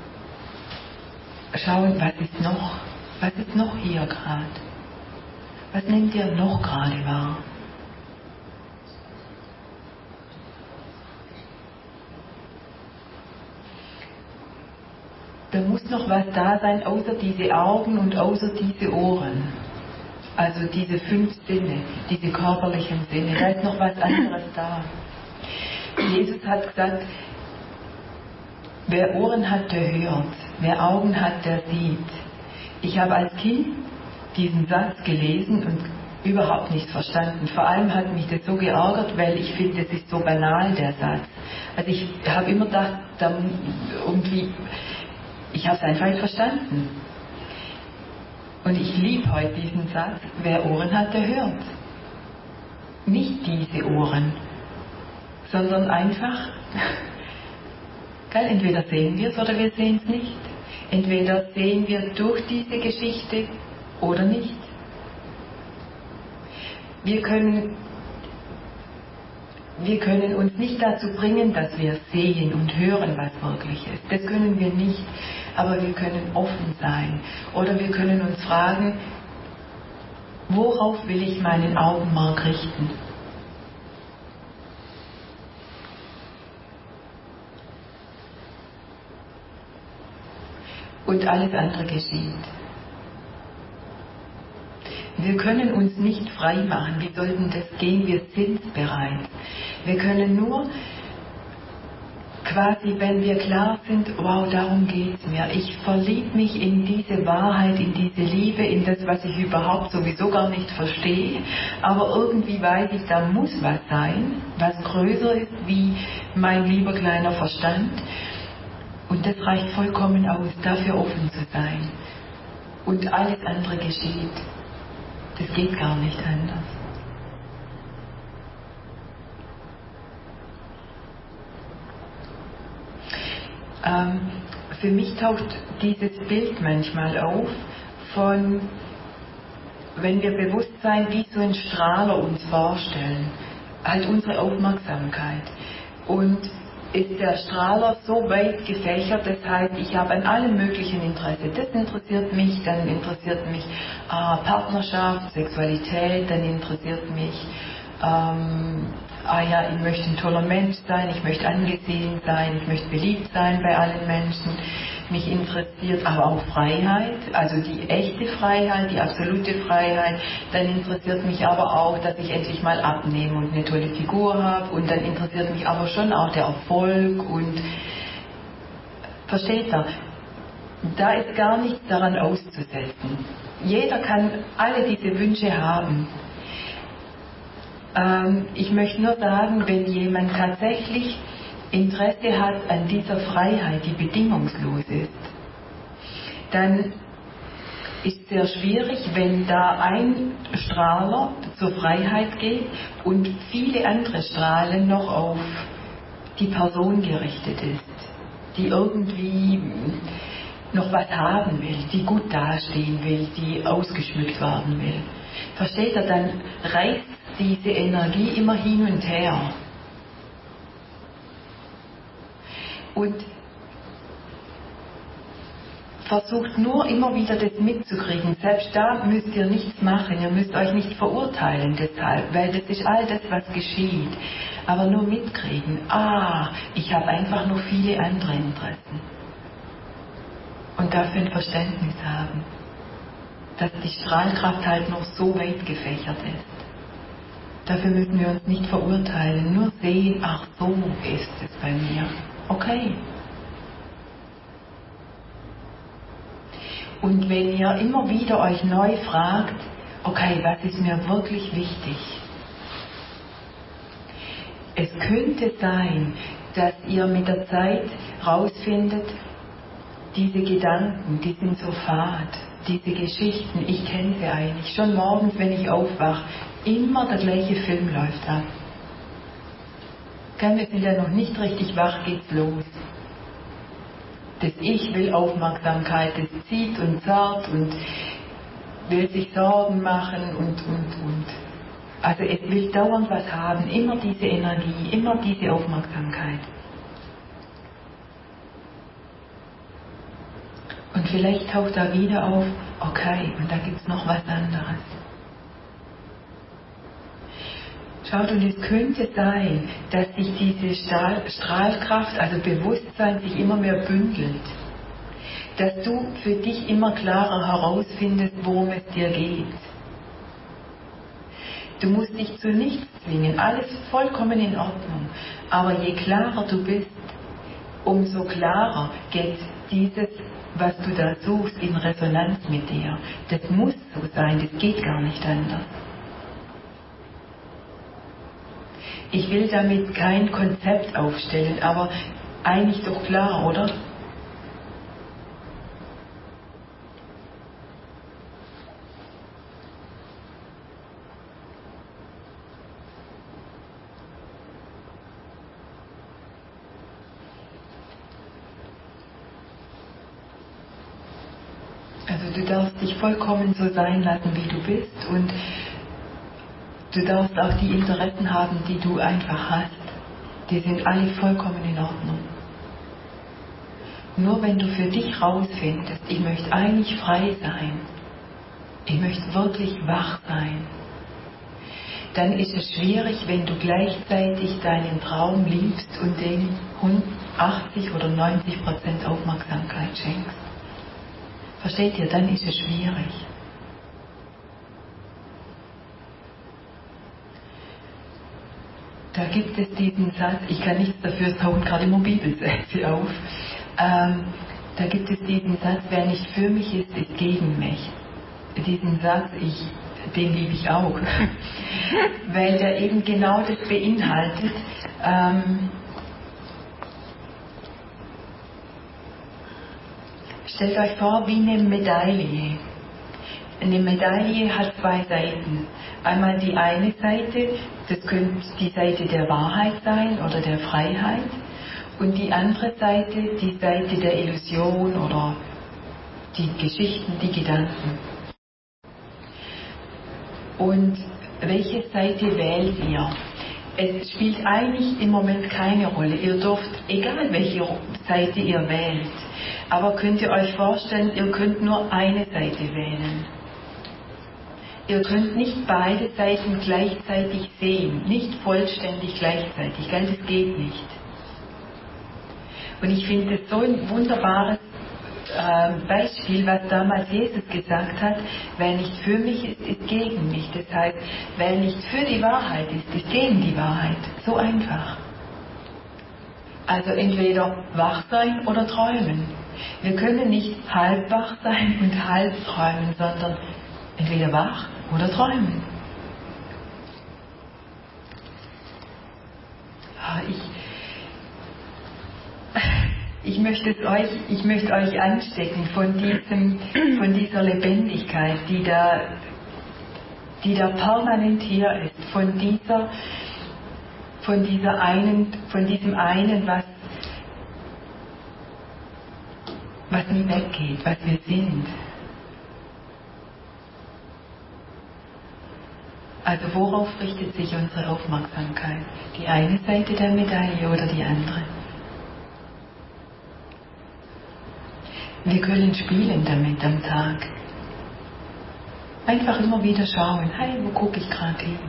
schauen, was ist noch, was ist noch hier gerade? Was nehmt ihr noch gerade wahr? Da muss noch was da sein, außer diese Augen und außer diese Ohren. Also diese fünf Sinne, diese körperlichen Sinne. Da ist noch was anderes da. Jesus hat gesagt, wer Ohren hat, der hört. Wer Augen hat, der sieht. Ich habe als Kind diesen Satz gelesen und überhaupt nichts verstanden. Vor allem hat mich das so geärgert, weil ich finde, das ist so banal, der Satz. Also ich habe immer gedacht, da irgendwie, ich habe es einfach nicht verstanden. Und ich liebe heute diesen Satz, wer Ohren hat, der hört. Nicht diese Ohren, sondern einfach, gell, entweder sehen wir es oder wir sehen es nicht. Entweder sehen wir durch diese Geschichte oder nicht. Wir können, wir können uns nicht dazu bringen, dass wir sehen und hören, was wirklich ist. Das können wir nicht, aber wir können offen sein. Oder wir können uns fragen, worauf will ich meinen Augenmerk richten? Und alles andere geschieht. Wir können uns nicht frei machen. Wie sollten das gehen? Wir sind bereit. Wir können nur quasi, wenn wir klar sind, wow, darum geht es mir. Ich verliebe mich in diese Wahrheit, in diese Liebe, in das, was ich überhaupt sowieso gar nicht verstehe. Aber irgendwie weiß ich, da muss was sein, was größer ist wie mein lieber kleiner Verstand. Und das reicht vollkommen aus, dafür offen zu sein. Und alles andere geschieht. Das geht gar nicht anders. Ähm, für mich taucht dieses Bild manchmal auf von, wenn wir Bewusstsein wie so ein Strahler uns vorstellen, halt unsere Aufmerksamkeit. Und ist der Strahler so weit gefächert, das heißt, ich habe an allem möglichen Interesse. Das interessiert mich, dann interessiert mich äh, Partnerschaft, Sexualität, dann interessiert mich, ähm, ah ja, ich möchte ein toller Mensch sein, ich möchte angesehen sein, ich möchte beliebt sein bei allen Menschen. Mich interessiert aber auch Freiheit, also die echte Freiheit, die absolute Freiheit. Dann interessiert mich aber auch, dass ich endlich mal abnehme und eine tolle Figur habe. Und dann interessiert mich aber schon auch der Erfolg. Und versteht ihr? Da ist gar nichts daran auszusetzen. Jeder kann alle diese Wünsche haben. Ähm, ich möchte nur sagen, wenn jemand tatsächlich Interesse hat an dieser Freiheit, die bedingungslos ist, dann ist es sehr schwierig, wenn da ein Strahler zur Freiheit geht und viele andere Strahlen noch auf die Person gerichtet ist, die irgendwie noch was haben will, die gut dastehen will, die ausgeschmückt werden will. Versteht ihr, dann reißt diese Energie immer hin und her. Und versucht nur immer wieder das mitzukriegen. Selbst da müsst ihr nichts machen, ihr müsst euch nicht verurteilen deshalb, weil das ist all das, was geschieht. Aber nur mitkriegen, ah, ich habe einfach noch viele andere Interessen. Und dafür ein Verständnis haben, dass die Strahlkraft halt noch so weit gefächert ist. Dafür müssen wir uns nicht verurteilen, nur sehen, ach so ist es bei mir. Okay. Und wenn ihr immer wieder euch neu fragt, okay, was ist mir wirklich wichtig? Es könnte sein, dass ihr mit der Zeit rausfindet, diese Gedanken, die sind so fad, diese Geschichten, ich kenne sie eigentlich. Schon morgens, wenn ich aufwache, immer der gleiche Film läuft ab. Wir sind ja noch nicht richtig wach, geht's los. Das Ich will Aufmerksamkeit, das zieht und zerrt und will sich Sorgen machen und, und, und. Also es will dauernd was haben, immer diese Energie, immer diese Aufmerksamkeit. Und vielleicht taucht da wieder auf, okay, und da gibt's noch was anderes. Schaut, und es könnte sein, dass sich diese Strahl, Strahlkraft, also Bewusstsein, sich immer mehr bündelt. Dass du für dich immer klarer herausfindest, worum es dir geht. Du musst dich zu nichts zwingen, alles vollkommen in Ordnung. Aber je klarer du bist, umso klarer geht dieses was du da suchst, in Resonanz mit dir. Das muss so sein, das geht gar nicht anders. Ich will damit kein Konzept aufstellen, aber eigentlich doch klar, oder? Also du darfst dich vollkommen so sein lassen, wie du bist, und du darfst auch die Interessen haben, die du einfach hast. Die sind alle vollkommen in Ordnung. Nur wenn du für dich rausfindest, ich möchte eigentlich frei sein, ich möchte wirklich wach sein, dann ist es schwierig, wenn du gleichzeitig deinen Traum liebst und dem achtzig oder neunzig Prozent Aufmerksamkeit schenkst. Versteht ihr? Dann ist es schwierig. Da gibt es diesen Satz, ich kann nichts dafür, es taucht gerade immer Bibelsätze auf. Ähm, da gibt es diesen Satz, wer nicht für mich ist, ist gegen mich. Diesen Satz, ich, den liebe ich auch, weil der eben genau das beinhaltet. Ähm, stellt euch vor, wie eine Medaille. Eine Medaille hat zwei Seiten. Einmal die eine Seite, das könnte die Seite der Wahrheit sein oder der Freiheit, und die andere Seite, die Seite der Illusion oder die Geschichten, die Gedanken. Und welche Seite wählt ihr? Es spielt eigentlich im Moment keine Rolle. Ihr dürft, egal welche Seite ihr wählt, aber könnt ihr euch vorstellen, ihr könnt nur eine Seite wählen. Ihr könnt nicht beide Seiten gleichzeitig sehen, nicht vollständig gleichzeitig, gell? Das geht nicht. Und ich finde das so ein wunderbares äh, Beispiel, was damals Jesus gesagt hat, wer nicht für mich ist, ist gegen mich. Das heißt, wer nicht für die Wahrheit ist, ist gegen die Wahrheit. So einfach. Also entweder wach sein oder träumen. Wir können nicht halb wach sein und halb träumen, sondern entweder wach oder träumen. Ich, ich, möchte es euch, ich möchte euch anstecken von, diesem, von dieser Lebendigkeit, die da, die da permanent hier ist, von dieser, von dieser einen, von diesem einen, was, was nie weggeht, was wir sind. Also worauf richtet sich unsere Aufmerksamkeit? Die eine Seite der Medaille oder die andere? Wir können spielen damit am Tag. Einfach immer wieder schauen, hey, wo gucke ich gerade hin?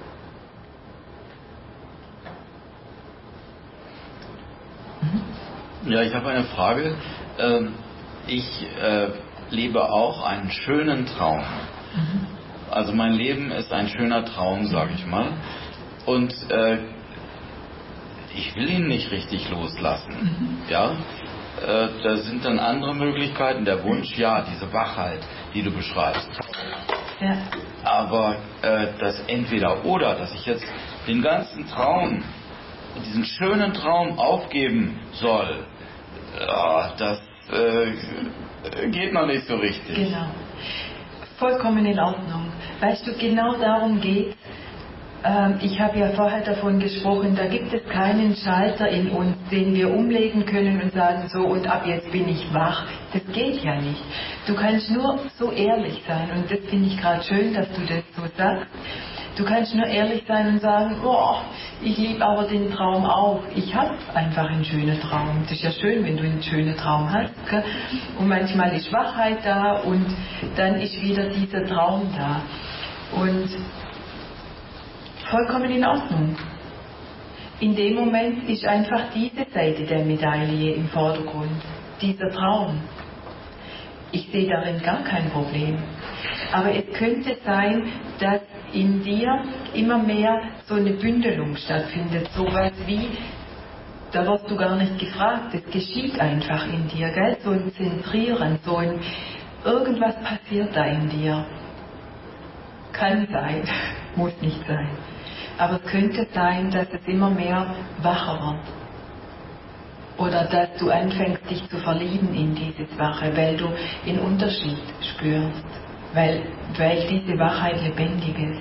Mhm. Ja, ich habe eine Frage. Ich äh, lebe auch einen schönen Traum. Mhm. Also mein Leben ist ein schöner Traum, sage ich mal. Und äh, ich will ihn nicht richtig loslassen. Mhm. Ja, äh, da sind dann andere Möglichkeiten. Der Wunsch, ja, diese Wachheit, die du beschreibst. Ja. Aber äh, das entweder oder, dass ich jetzt den ganzen Traum, diesen schönen Traum aufgeben soll, ja, das äh, geht noch nicht so richtig. Genau. Vollkommen in Ordnung. Weißt du, genau darum geht. Ähm, ich habe ja vorher davon gesprochen, da gibt es keinen Schalter in uns, den wir umlegen können und sagen, so und ab jetzt bin ich wach. Das geht ja nicht. Du kannst nur so ehrlich sein, und das finde ich gerade schön, dass du das so sagst. Du kannst nur ehrlich sein und sagen, oh, ich liebe aber den Traum auch. Ich habe einfach einen schönen Traum. Es ist ja schön, wenn du einen schönen Traum hast. Gell? Und manchmal ist Wachheit da und dann ist wieder dieser Traum da. Und vollkommen in Ordnung. In dem Moment ist einfach diese Seite der Medaille im Vordergrund. Dieser Traum. Ich sehe darin gar kein Problem. Aber es könnte sein, dass in dir immer mehr so eine Bündelung stattfindet. Sowas wie, da wirst du gar nicht gefragt, es geschieht einfach in dir, gell? So ein Zentrieren, so ein, irgendwas passiert da in dir. Kann sein, muss nicht sein. Aber es könnte sein, dass es immer mehr wacher wird. Oder dass du anfängst, dich zu verlieben in dieses Wache, weil du den Unterschied spürst, weil, weil diese Wachheit lebendig ist.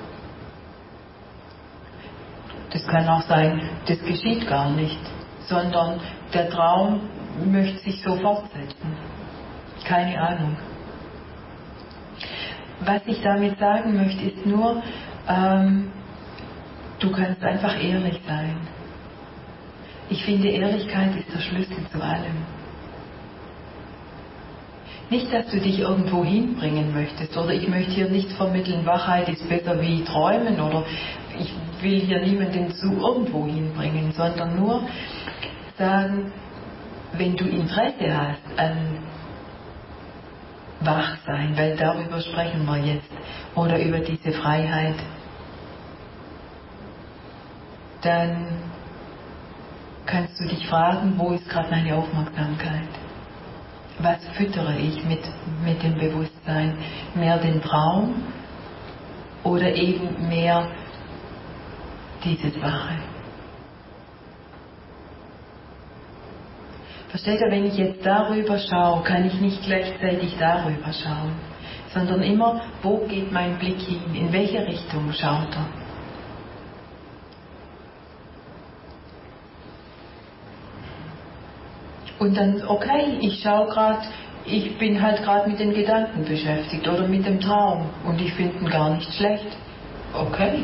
Das kann auch sein, das geschieht gar nicht, sondern der Traum möchte sich so fortsetzen. Keine Ahnung. Was ich damit sagen möchte, ist nur, ähm, du kannst einfach ehrlich sein. Ich finde, Ehrlichkeit ist der Schlüssel zu allem. Nicht, dass du dich irgendwo hinbringen möchtest, oder ich möchte hier nicht vermitteln, Wachheit ist besser wie Träumen, oder ich will hier niemanden zu irgendwo hinbringen, sondern nur sagen, wenn du Interesse hast an Wachsein, weil darüber sprechen wir jetzt, oder über diese Freiheit, dann kannst du dich fragen, wo ist gerade meine Aufmerksamkeit? Was füttere ich mit, mit dem Bewusstsein? Mehr den Traum oder eben mehr dieses Wache? Versteht ihr, wenn ich jetzt darüber schaue, kann ich nicht gleichzeitig darüber schauen, sondern immer, wo geht mein Blick hin? In welche Richtung schaut er? Und dann, okay, ich schaue gerade, ich bin halt gerade mit den Gedanken beschäftigt oder mit dem Traum und ich finde ihn gar nicht schlecht. Okay.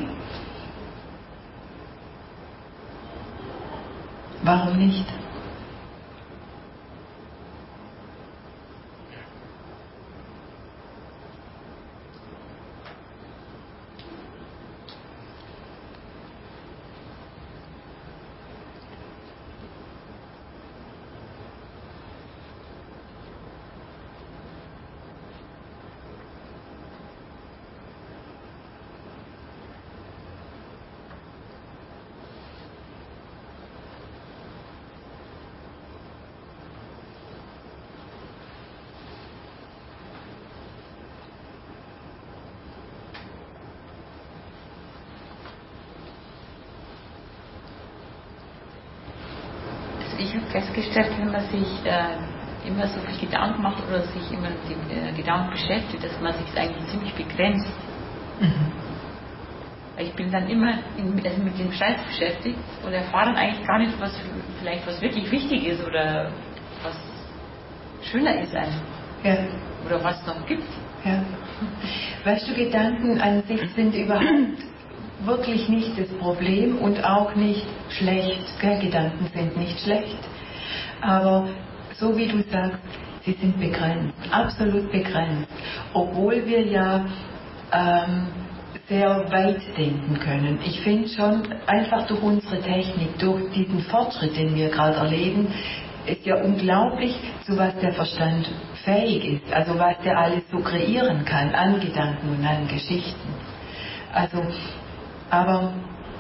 Warum nicht? Ich habe festgestellt, wenn man sich äh, immer so viel Gedanken macht oder sich immer mit den äh, Gedanken beschäftigt, dass man sich eigentlich ziemlich begrenzt. Mhm. Ich bin dann immer in, also mit dem Scheiß beschäftigt und erfahre dann eigentlich gar nicht, was vielleicht was wirklich wichtig ist oder was schöner ist einfach. Ja. Oder was es noch gibt. Ja. Weißt du, Gedanken an sich sind überhaupt wirklich nicht das Problem und auch nicht schlecht. Gell? Gedanken sind nicht schlecht. Aber so wie du sagst, sie sind begrenzt, absolut begrenzt. Obwohl wir ja ähm, sehr weit denken können. Ich finde schon, einfach durch unsere Technik, durch diesen Fortschritt, den wir gerade erleben, ist ja unglaublich, zu was der Verstand fähig ist. Also was der alles so kreieren kann an Gedanken und an Geschichten. Also aber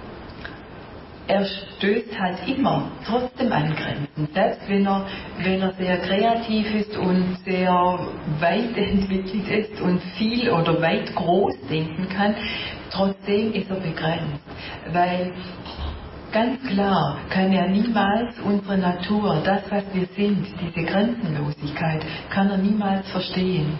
er stößt halt immer trotzdem an Grenzen. Selbst wenn er, wenn er sehr kreativ ist und sehr weit entwickelt ist und viel oder weit groß denken kann, trotzdem ist er begrenzt. Weil ganz klar kann er niemals unsere Natur, das was wir sind, diese Grenzenlosigkeit, kann er niemals verstehen.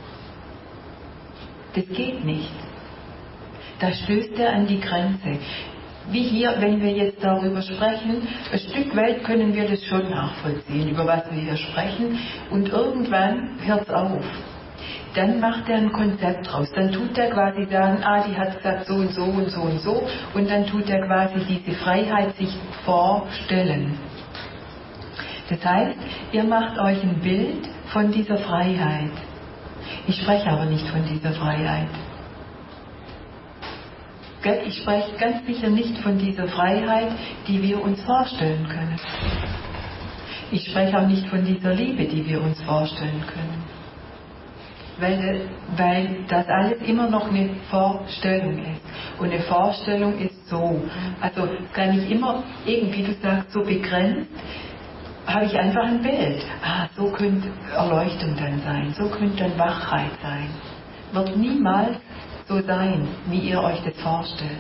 Das geht nicht. Da stößt er an die Grenze. Wie hier, wenn wir jetzt darüber sprechen, ein Stück weit können wir das schon nachvollziehen, über was wir hier sprechen, und irgendwann hört es auf. Dann macht er ein Konzept draus. Dann tut er quasi sagen, ah, die hat gesagt so und so und so und so, und dann tut er quasi diese Freiheit sich vorstellen. Das heißt, ihr macht euch ein Bild von dieser Freiheit. Ich spreche aber nicht von dieser Freiheit. Ich spreche ganz sicher nicht von dieser Freiheit, die wir uns vorstellen können. Ich spreche auch nicht von dieser Liebe, die wir uns vorstellen können. weil, weil das alles immer noch eine Vorstellung ist. Und eine Vorstellung ist so, also kann ich immer, irgendwie du sagst, so begrenzt, habe ich einfach ein Bild. Ah, so könnte Erleuchtung dann sein, so könnte dann Wachheit sein. Wird niemals so sein, wie ihr euch das vorstellt.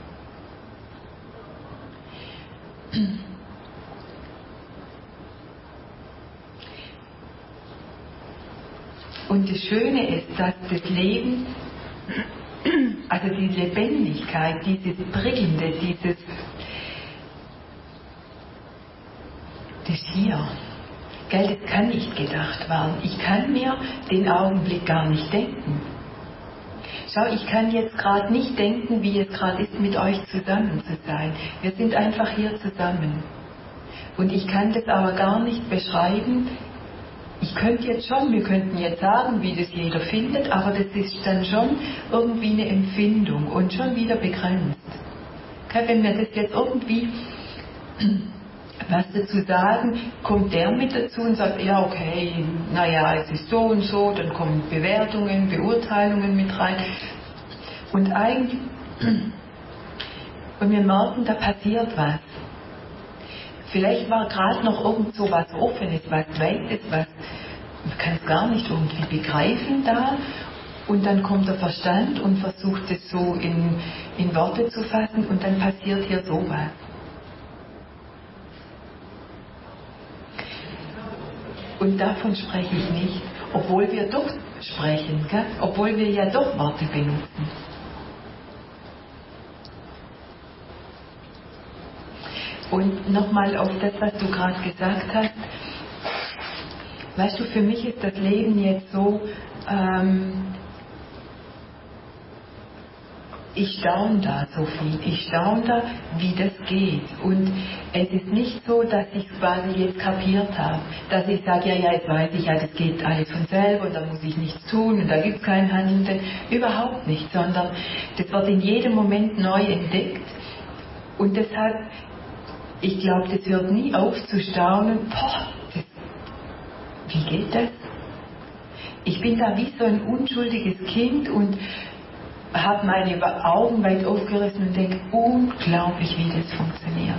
Und das Schöne ist, dass das Leben, also die Lebendigkeit, dieses Prickelnde, dieses, das hier, gell, das kann nicht gedacht werden. Ich kann mir den Augenblick gar nicht denken. Schau, ich kann jetzt gerade nicht denken, wie es gerade ist, mit euch zusammen zu sein. Wir sind einfach hier zusammen. Und ich kann das aber gar nicht beschreiben. Ich könnte jetzt schon, wir könnten jetzt sagen, wie das jeder findet, aber das ist dann schon irgendwie eine Empfindung und schon wieder begrenzt. Okay, wenn wir das jetzt irgendwie was dazu sagen, kommt der mit dazu und sagt, ja okay, naja, es ist so und so, dann kommen Bewertungen, Beurteilungen mit rein. Und eigentlich, und wir merken, da passiert was. Vielleicht war gerade noch irgend so was Offenes, was Weites, was, man kann es gar nicht irgendwie begreifen da. Und dann kommt der Verstand und versucht es so in, in Worte zu fassen und dann passiert hier sowas. Und davon spreche ich nicht, obwohl wir doch sprechen, gell? Obwohl wir ja doch Worte benutzen. Und nochmal auf das, was du gerade gesagt hast. Weißt du, für mich ist das Leben jetzt so, ähm, ich staune da so viel. Ich staune da, wie das geht. Und es ist nicht so, dass ich es quasi jetzt kapiert habe. Dass ich sage, ja, ja, jetzt weiß ich ja, das geht alles von selber und da muss ich nichts tun und da gibt es keinen Handelnden. Überhaupt nicht, sondern das wird in jedem Moment neu entdeckt. Und deshalb, ich glaube, das hört nie auf zu staunen. Boah, das, wie geht das? Ich bin da wie so ein unschuldiges Kind und habe meine Augen weit aufgerissen und denke, unglaublich, wie das funktioniert.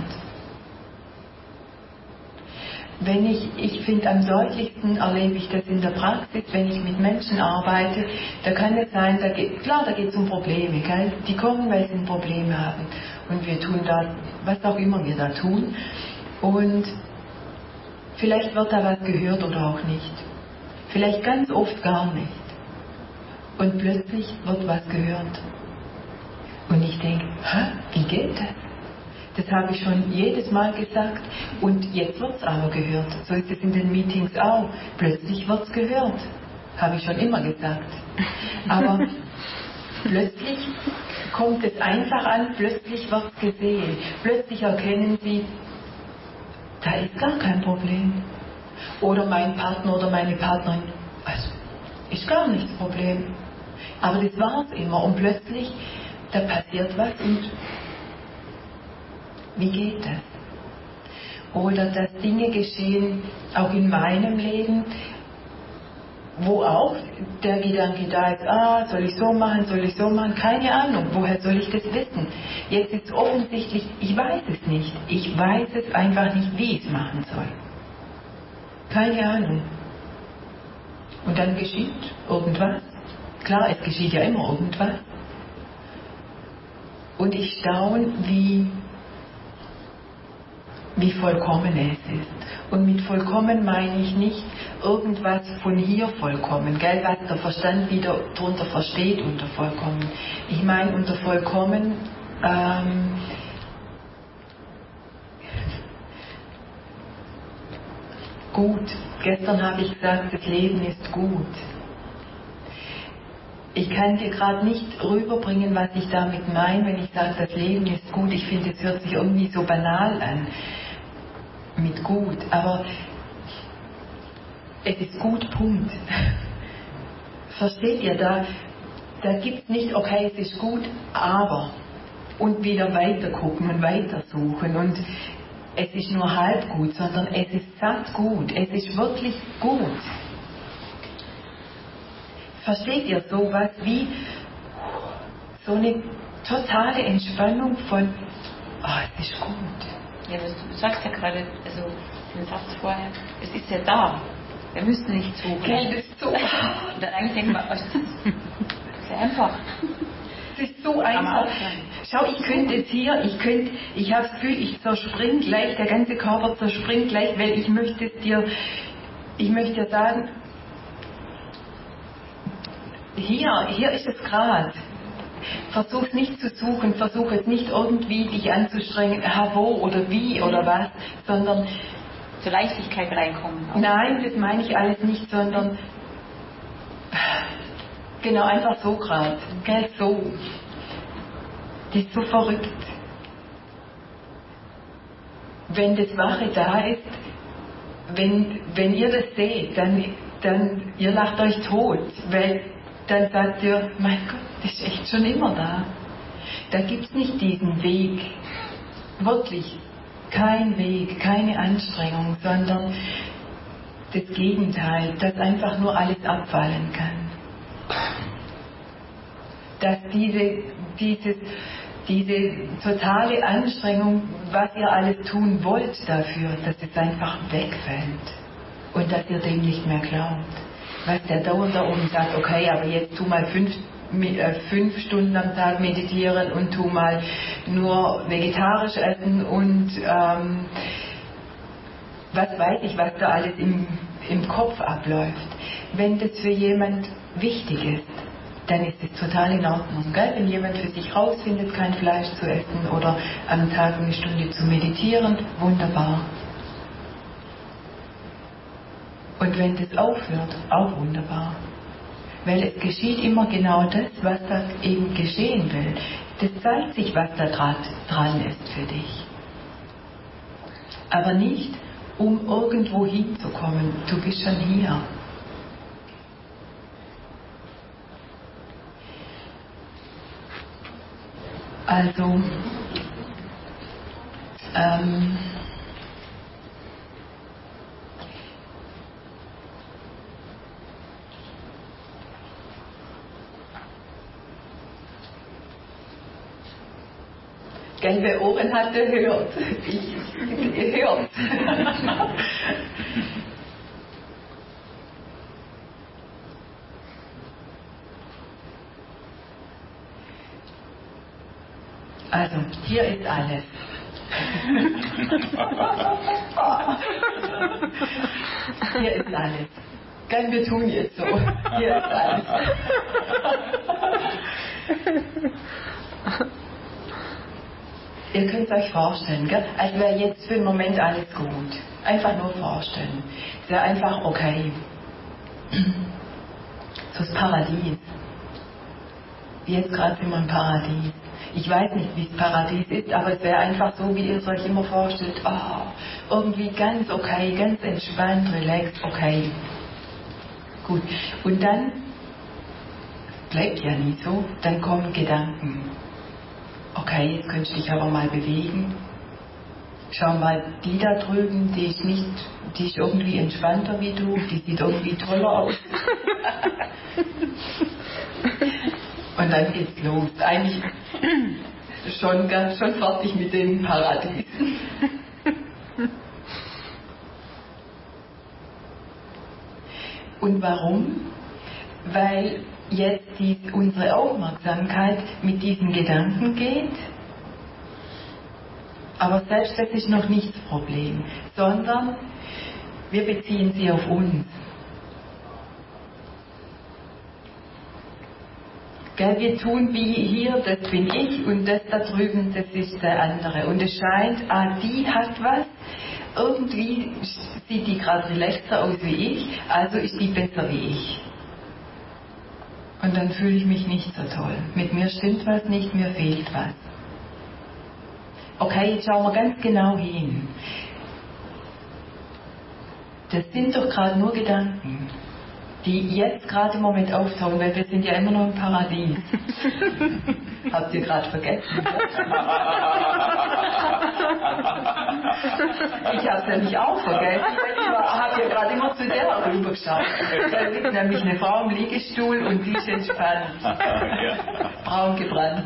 Wenn ich, ich finde, am deutlichsten erlebe ich das in der Praxis, wenn ich mit Menschen arbeite, da kann es sein, da geht, klar, da geht es um Probleme, gell? Die kommen, weil sie ein Problem haben. Und wir tun da, was auch immer wir da tun. Und vielleicht wird da was gehört oder auch nicht. Vielleicht ganz oft gar nicht. Und plötzlich wird was gehört. Und ich denke, hä, wie geht das? Das habe ich schon jedes Mal gesagt. Und jetzt wird es aber gehört. So ist es in den Meetings auch. Plötzlich wird es gehört. Habe ich schon immer gesagt. Aber plötzlich kommt es einfach an, plötzlich wird es gesehen. Plötzlich erkennen Sie, da ist gar kein Problem. Oder mein Partner oder meine Partnerin, also, ist gar nicht das Problem. Aber das war es immer. Und plötzlich, da passiert was und wie geht das? Oder dass Dinge geschehen, auch in meinem Leben, wo auch der Gedanke da ist, ah, soll ich so machen, soll ich so machen, keine Ahnung, woher soll ich das wissen? Jetzt ist es offensichtlich, ich weiß es nicht. Ich weiß es einfach nicht, wie ich es machen soll. Keine Ahnung. Und dann geschieht irgendwas. Klar, es geschieht ja immer irgendwas. Und ich staune, wie, wie vollkommen es ist. Und mit vollkommen meine ich nicht irgendwas von hier vollkommen, gell, was der Verstand wieder darunter versteht unter vollkommen. Ich meine unter vollkommen, ähm, gut. Gestern habe ich gesagt, das Leben ist gut. Ich kann dir gerade nicht rüberbringen, was ich damit meine, wenn ich sage, das Leben ist gut. Ich finde, es hört sich irgendwie so banal an mit gut, aber es ist gut, Punkt. Versteht ihr, da, da gibt es nicht, okay, es ist gut, aber und wieder weiter gucken und weiter suchen und es ist nur halb gut, sondern es ist satt gut, es ist wirklich gut. versteht ihr sowas wie so eine totale Entspannung von, ah, oh, es ist gut. Ja, du sagst ja gerade, also den Satz vorher, es ist ja da. Wir müssen nicht suchen. Gell, das ist so. Und dann eigentlich denken wir, oh, das ist einfach. Das ist so einfach. Schau, ich könnte jetzt hier, ich könnte, ich habe das Gefühl, ich zerspring gleich, der ganze Körper zerspringt gleich, weil ich möchte es dir, ich möchte dir sagen, hier, hier ist es gerade. Versuch es nicht zu suchen, versuch es nicht irgendwie dich anzustrengen, ha, wo oder wie oder was, sondern zur Leichtigkeit reinkommen. Auch. Nein, das meine ich alles nicht, sondern genau, einfach so gerade, gell, so. Das ist so verrückt. Wenn das Wache da ist, wenn, wenn ihr das seht, dann, dann ihr lacht euch tot, weil dann sagt ihr, mein Gott, das ist echt schon immer da. Da gibt es nicht diesen Weg, wirklich kein Weg, keine Anstrengung, sondern das Gegenteil, dass einfach nur alles abfallen kann. Dass diese, dieses, diese totale Anstrengung, was ihr alles tun wollt dafür, dass es einfach wegfällt und dass ihr dem nicht mehr glaubt. Was der dauernd da oben sagt, okay, aber jetzt tu mal fünf, äh, fünf Stunden am Tag meditieren und tu mal nur vegetarisch essen und ähm, was weiß ich, was da alles im, im Kopf abläuft. Wenn das für jemand wichtig ist, dann ist es total in Ordnung. Gell? Wenn jemand für sich rausfindet, kein Fleisch zu essen oder am Tag eine Stunde zu meditieren, wunderbar. Und wenn das aufhört, auch wunderbar. Weil es geschieht immer genau das, was da eben geschehen will. Das zeigt sich, was da dran ist für dich. Aber nicht, um irgendwo hinzukommen. Du bist schon hier. Also, ähm, gell, wer Ohren hat, der hört. Ich, ihr hört. Also, hier ist alles. Hier ist alles. Gell, wir tun jetzt so. Hier ist alles. Ihr könnt es euch vorstellen, gell? Als wäre jetzt für den Moment alles gut. Einfach nur vorstellen. Es wäre einfach okay. So das Paradies. Jetzt gerade sind wir im Paradies. Ich weiß nicht, wie das Paradies ist, aber es wäre einfach so, wie ihr es euch immer vorstellt. Oh, irgendwie ganz okay, ganz entspannt, relaxed, okay. Gut. Und dann, bleibt ja nie so, dann kommen Gedanken. Okay, jetzt könntest du dich aber mal bewegen. Schau mal, die da drüben, die ist nicht, die ist irgendwie entspannter wie du, die sieht irgendwie toller aus. Und dann geht's los. Eigentlich schon ganz schon fertig mit dem Paradies. Und warum? Weil jetzt die, unsere Aufmerksamkeit mit diesen Gedanken geht. Aber selbst das ist noch nicht das Problem, sondern wir beziehen sie auf uns. Gell, wir tun wie hier, das bin ich und das da drüben, das ist der andere. Und es scheint, ah, die hat was, irgendwie sieht die gerade relaxer aus wie ich, also ist die besser wie ich. Und dann fühle ich mich nicht so toll. Mit mir stimmt was nicht, mir fehlt was. Okay, jetzt schauen wir ganz genau hin. Das sind doch gerade nur Gedanken, die jetzt gerade im Moment auftauchen, weil wir sind ja immer noch im Paradies. Habt ihr gerade vergessen? Ich habe es nämlich auch vergessen. Ich habe ja gerade immer zu der rübergeschaut. Da liegt nämlich eine Frau im Liegestuhl und die ist entspannt. Braun gebrannt.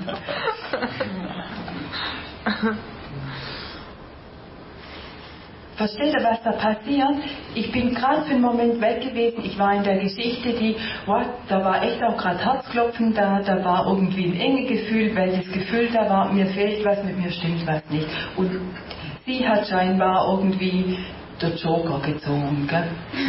Versteht ihr, was da passiert? Ich bin gerade für einen Moment weg gewesen. Ich war in der Geschichte, die, wow, da war echt auch gerade Herzklopfen da, da war irgendwie ein enge Gefühl, weil das Gefühl da war, mir fehlt was, mit mir stimmt was nicht. Und sie hat scheinbar irgendwie der Joker gezogen, gell?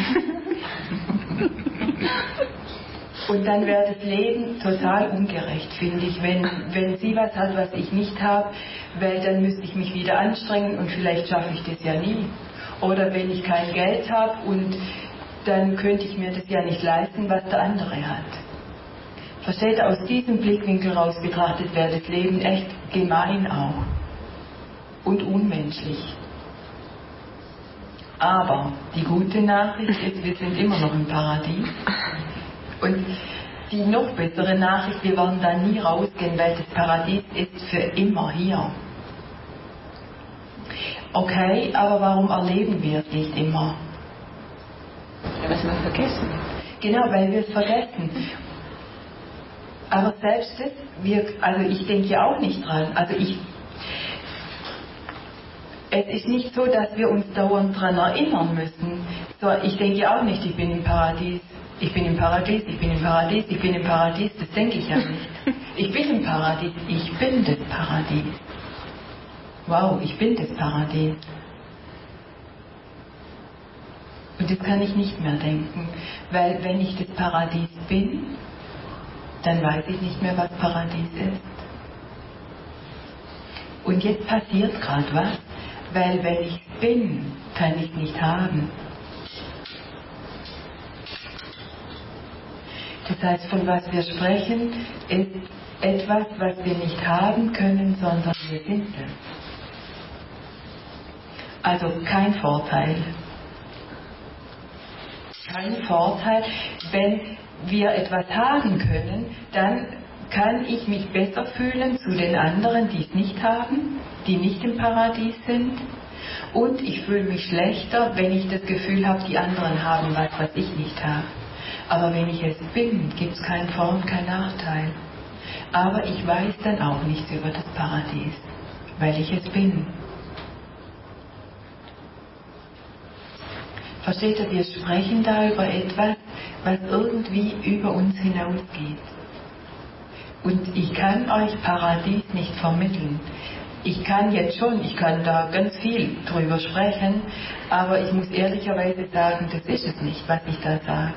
Und dann wäre das Leben total ungerecht, finde ich, wenn, wenn sie was hat, was ich nicht habe, weil dann müsste ich mich wieder anstrengen und vielleicht schaffe ich das ja nie. Oder wenn ich kein Geld habe und dann könnte ich mir das ja nicht leisten, was der andere hat. Versteht ihr, aus diesem Blickwinkel raus betrachtet wäre das Leben echt gemein auch und unmenschlich. Aber die gute Nachricht ist, wir sind immer noch im Paradies. Und die noch bessere Nachricht, wir werden da nie rausgehen, weil das Paradies ist für immer hier. Okay, aber warum erleben wir es nicht immer? Ja, was wir vergessen. Genau, weil wir es vergessen. Aber selbst das, wir, also ich denke ja auch nicht dran. Also ich, es ist nicht so, dass wir uns dauernd daran erinnern müssen. So, ich denke ja auch nicht, ich bin im Paradies. Ich bin im Paradies, ich bin im Paradies, ich bin im Paradies, das denke ich ja nicht. Ich bin im Paradies, ich bin das Paradies. Wow, ich bin das Paradies. Und das kann ich nicht mehr denken, weil wenn ich das Paradies bin, dann weiß ich nicht mehr, was Paradies ist. Und jetzt passiert gerade was, weil wenn ich es bin, kann ich es nicht haben. Das heißt, von was wir sprechen, ist etwas, was wir nicht haben können, sondern wir sind es. Also kein Vorteil. Kein Vorteil. Wenn wir etwas haben können, dann kann ich mich besser fühlen zu den anderen, die es nicht haben, die nicht im Paradies sind. Und ich fühle mich schlechter, wenn ich das Gefühl habe, die anderen haben was, was ich nicht habe. Aber wenn ich es bin, gibt es keinen Vor- und keinen Nachteil. Aber ich weiß dann auch nichts über das Paradies, weil ich es bin. Versteht ihr, wir sprechen da über etwas, was irgendwie über uns hinausgeht. Und ich kann euch Paradies nicht vermitteln. Ich kann jetzt schon, ich kann da ganz viel drüber sprechen, aber ich muss ehrlicherweise sagen, das ist es nicht, was ich da sage.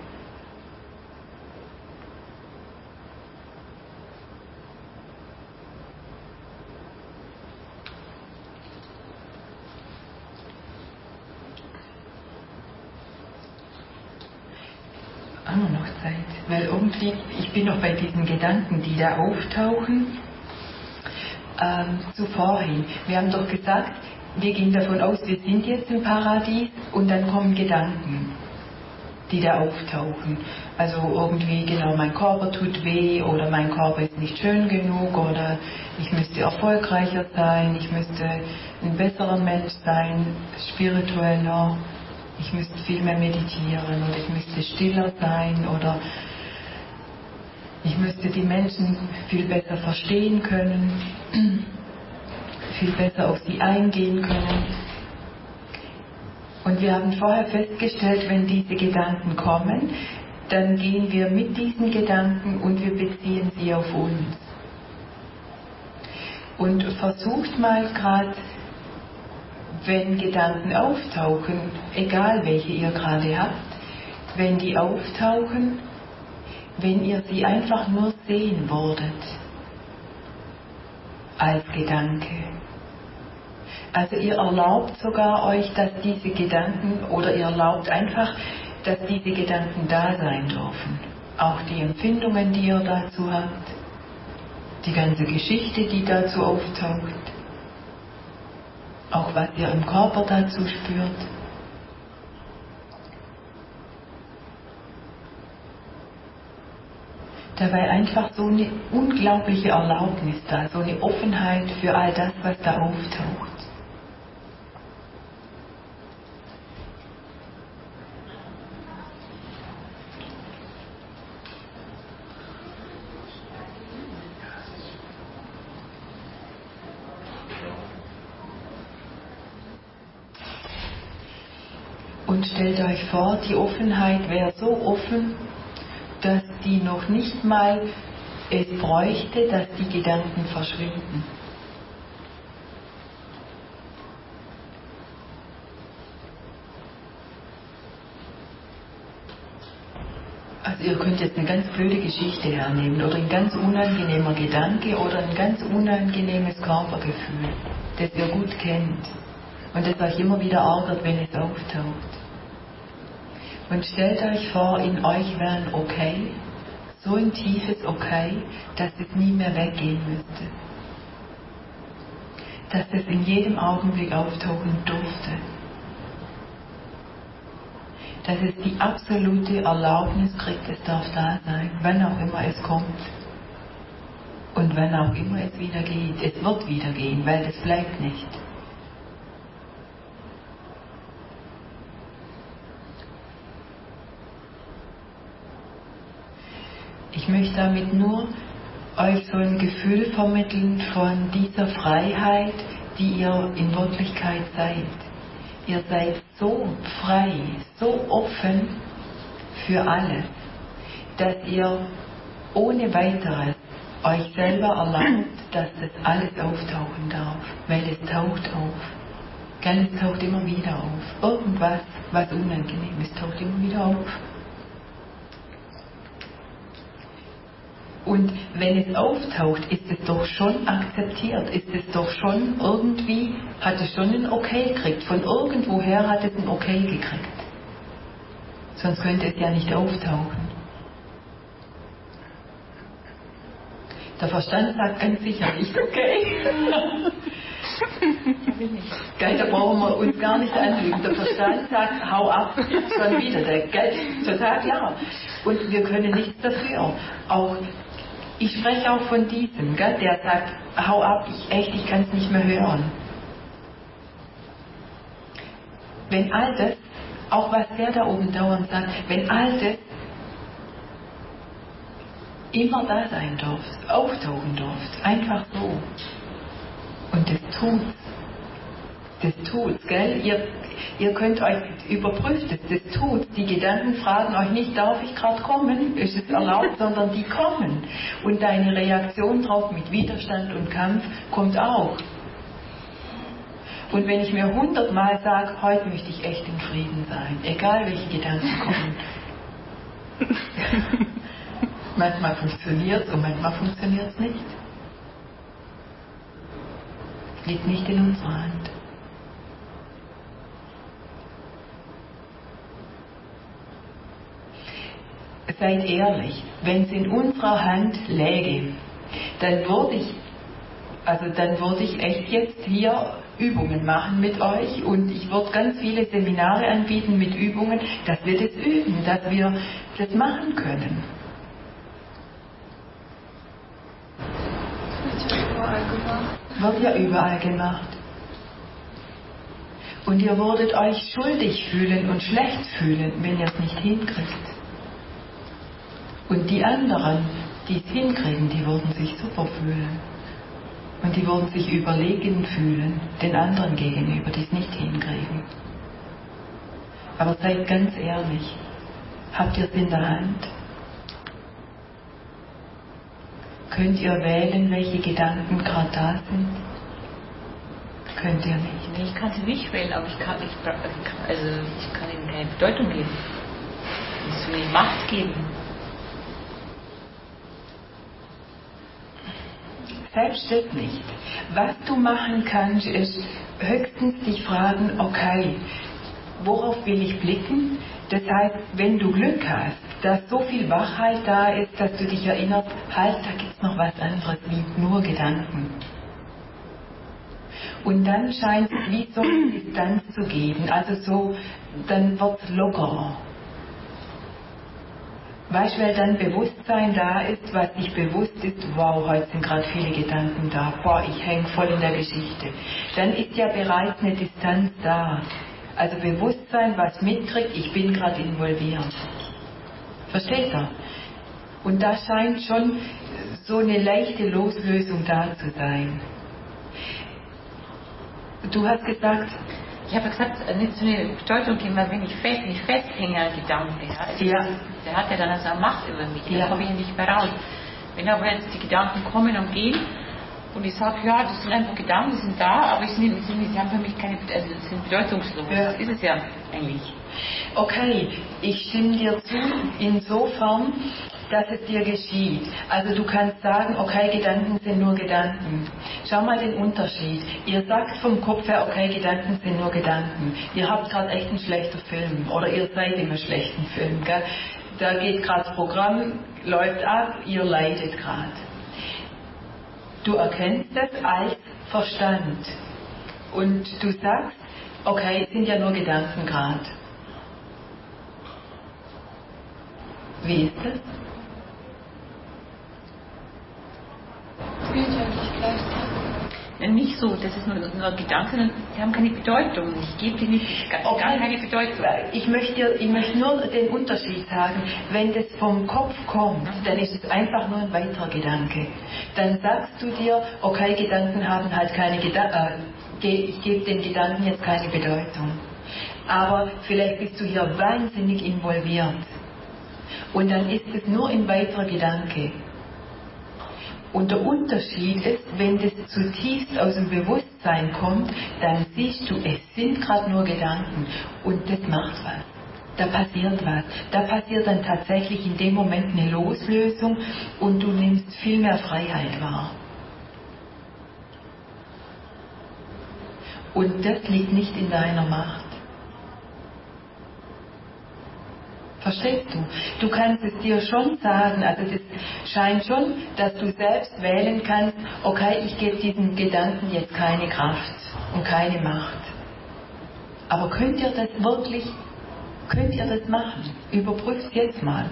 Haben wir noch Zeit? Weil irgendwie, ich bin noch bei diesen Gedanken, die da auftauchen. Ähm, zuvor hin. Wir haben doch gesagt, wir gehen davon aus, wir sind jetzt im Paradies und dann kommen Gedanken, die da auftauchen. Also irgendwie, genau, mein Körper tut weh oder mein Körper ist nicht schön genug oder ich müsste erfolgreicher sein, ich müsste ein besserer Mensch sein, spiritueller. Ich müsste viel mehr meditieren oder ich müsste stiller sein oder ich müsste die Menschen viel besser verstehen können, viel besser auf sie eingehen können. Und wir haben vorher festgestellt, wenn diese Gedanken kommen, dann gehen wir mit diesen Gedanken und wir beziehen sie auf uns. Und versucht mal gerade, wenn Gedanken auftauchen, egal welche ihr gerade habt, wenn die auftauchen, wenn ihr sie einfach nur sehen würdet, als Gedanke. Also ihr erlaubt sogar euch, dass diese Gedanken, oder ihr erlaubt einfach, dass diese Gedanken da sein dürfen. Auch die Empfindungen, die ihr dazu habt, die ganze Geschichte, die dazu auftaucht. Auch was ihr im Körper dazu spürt. Dabei einfach so eine unglaubliche Erlaubnis da, so eine Offenheit für all das, was da auftaucht. Und stellt euch vor, die Offenheit wäre so offen, dass die noch nicht mal es bräuchte, dass die Gedanken verschwinden. Also ihr könnt jetzt eine ganz blöde Geschichte hernehmen oder ein ganz unangenehmer Gedanke oder ein ganz unangenehmes Körpergefühl, das ihr gut kennt und das euch immer wieder ärgert, wenn es auftaucht. Und stellt euch vor, in euch wäre ein Okay, so ein tiefes Okay, dass es nie mehr weggehen müsste. Dass es in jedem Augenblick auftauchen durfte. Dass es die absolute Erlaubnis kriegt, es darf da sein, wann auch immer es kommt. Und wann auch immer es wieder geht. Es wird wieder gehen, weil es bleibt nicht. Ich möchte damit nur euch so ein Gefühl vermitteln von dieser Freiheit, die ihr in Wirklichkeit seid. Ihr seid so frei, so offen für alles, dass ihr ohne weiteres euch selber erlaubt, dass das alles auftauchen darf, weil es taucht auf. Gell, es taucht immer wieder auf. Irgendwas, was unangenehm ist, taucht immer wieder auf. Und wenn es auftaucht, ist es doch schon akzeptiert, ist es doch schon irgendwie, hat es schon ein Okay gekriegt. Von irgendwoher hat es ein Okay gekriegt. Sonst könnte es ja nicht auftauchen. Der Verstand sagt ganz sicher nicht okay. Gell, da brauchen wir uns gar nicht anlügen. Der Verstand sagt, hau ab, schon wieder. Der, gell, total klar. Und wir können nichts dafür. Auch ich spreche auch von diesem, gell, der sagt, hau ab, ich echt, ich kann es nicht mehr hören. Wenn all das, auch was der da oben dauernd sagt, wenn all das immer da sein dürft, auftauchen dürft, einfach so. Und das tut's. Das tut's, gell? Ihr, ihr könnt euch, überprüft es, das tut's. Die Gedanken fragen euch nicht, darf ich gerade kommen? Ist es erlaubt? Sondern die kommen. Und deine Reaktion drauf mit Widerstand und Kampf kommt auch. Und wenn ich mir hundertmal sage, heute möchte ich echt in Frieden sein, egal welche Gedanken kommen. Manchmal funktioniert es und manchmal funktioniert es nicht. Liegt nicht in unserer Hand. Seid ehrlich, wenn es in unserer Hand läge, dann würde ich, also dann würde ich echt jetzt hier Übungen machen mit euch und ich würde ganz viele Seminare anbieten mit Übungen, dass wir das üben, dass wir das machen können. Das wird ja überall gemacht. Wird ja überall gemacht. Und ihr würdet euch schuldig fühlen und schlecht fühlen, wenn ihr es nicht hinkriegt. Und die anderen, die es hinkriegen, die würden sich super fühlen. Und die würden sich überlegen fühlen, den anderen gegenüber, die es nicht hinkriegen. Aber seid ganz ehrlich, habt ihr es in der Hand? Könnt ihr wählen, welche Gedanken gerade da sind? Könnt ihr nicht. Nee, ich kann sie nicht wählen, aber ich kann, ich, also ich kann ihnen keine Bedeutung geben. Ich will ihnen Macht geben. Selbst das nicht. Was du machen kannst, ist höchstens dich fragen, okay, worauf will ich blicken? Das heißt, wenn du Glück hast, dass so viel Wachheit da ist, dass du dich erinnerst, halt, da gibt es noch was anderes wie nur Gedanken. Und dann scheint es wie so eine Distanz zu geben, also so, dann wird es lockerer. Weißt du, weil dann Bewusstsein da ist, was dich bewusst ist, wow, heute sind gerade viele Gedanken da, boah, ich hänge voll in der Geschichte. Dann ist ja bereits eine Distanz da. Also Bewusstsein, was mitkriegt, ich bin gerade involviert. Versteht ihr? Und da scheint schon so eine leichte Loslösung da zu sein. Du hast gesagt, ich habe ja gesagt, nicht so eine Bedeutung geben, weil wenn ich fest, nicht festhänge an Gedanken, ja, also ja. der hat ja dann also eine Macht über mich, ja. da komme ich ja nicht mehr raus. Wenn aber jetzt die Gedanken kommen und gehen und ich sage, ja, das sind einfach Gedanken, die sind da, aber ich sind, sie haben für mich keine, also sie sind bedeutungslos. Ja. Das ist es ja eigentlich. Okay, ich stimme dir zu, insofern, dass es dir geschieht. Also du kannst sagen, okay, Gedanken sind nur Gedanken. Schau mal den Unterschied. Ihr sagt vom Kopf her, okay, Gedanken sind nur Gedanken. Ihr habt gerade echt einen schlechten Film oder ihr seid in einem schlechten Film. Gell? Da geht gerade das Programm, läuft ab, ihr leidet gerade. Du erkennst das als Verstand. Und du sagst, okay, es sind ja nur Gedanken gerade. Wie ist das? Nicht so, das ist nur, nur Gedanken, sie haben keine Bedeutung. Ich gebe die nicht, gar, okay. gar keine Bedeutung. Ich möchte, ich möchte nur den Unterschied sagen. Wenn das vom Kopf kommt, dann ist es einfach nur ein weiterer Gedanke. Dann sagst du dir, okay, Gedanken haben halt keine Gedanken, äh, ich gebe den Gedanken jetzt keine Bedeutung. Aber vielleicht bist du hier wahnsinnig involviert. Und dann ist es nur ein weiterer Gedanke. Und der Unterschied ist, wenn das zutiefst aus dem Bewusstsein kommt, dann siehst du, es sind gerade nur Gedanken und das macht was. Da passiert was. Da passiert dann tatsächlich in dem Moment eine Loslösung und du nimmst viel mehr Freiheit wahr. Und das liegt nicht in deiner Macht. Verstehst du? Du kannst es dir schon sagen, also das scheint schon, dass du selbst wählen kannst, okay, ich gebe diesen Gedanken jetzt keine Kraft und keine Macht. Aber könnt ihr das wirklich, könnt ihr das machen? Überprüft jetzt mal.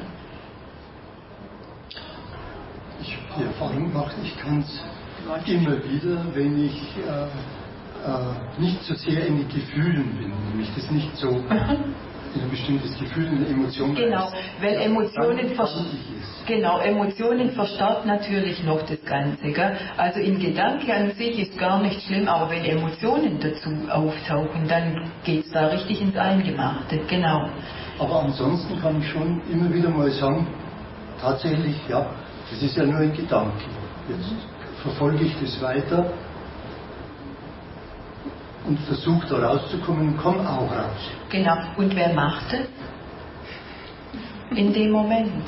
Ich habe die Erfahrung gemacht, ich kann es immer wieder, wenn ich äh, äh, nicht so sehr in den Gefühlen bin, nämlich das nicht so... in ein bestimmtes Gefühl, eine Emotion. Genau, weil Emotionen, ver genau, Emotionen verstärkt natürlich noch das Ganze. Gell? Also in Gedanken an sich ist gar nicht schlimm, aber wenn Emotionen dazu auftauchen, dann geht es da richtig ins Eingemachte. Genau. Aber ansonsten kann ich schon immer wieder mal sagen, tatsächlich, ja, das ist ja nur ein Gedanke. Jetzt verfolge ich das weiter und versucht da rauszukommen und komme auch raus. Genau. Und wer macht es? In dem Moment.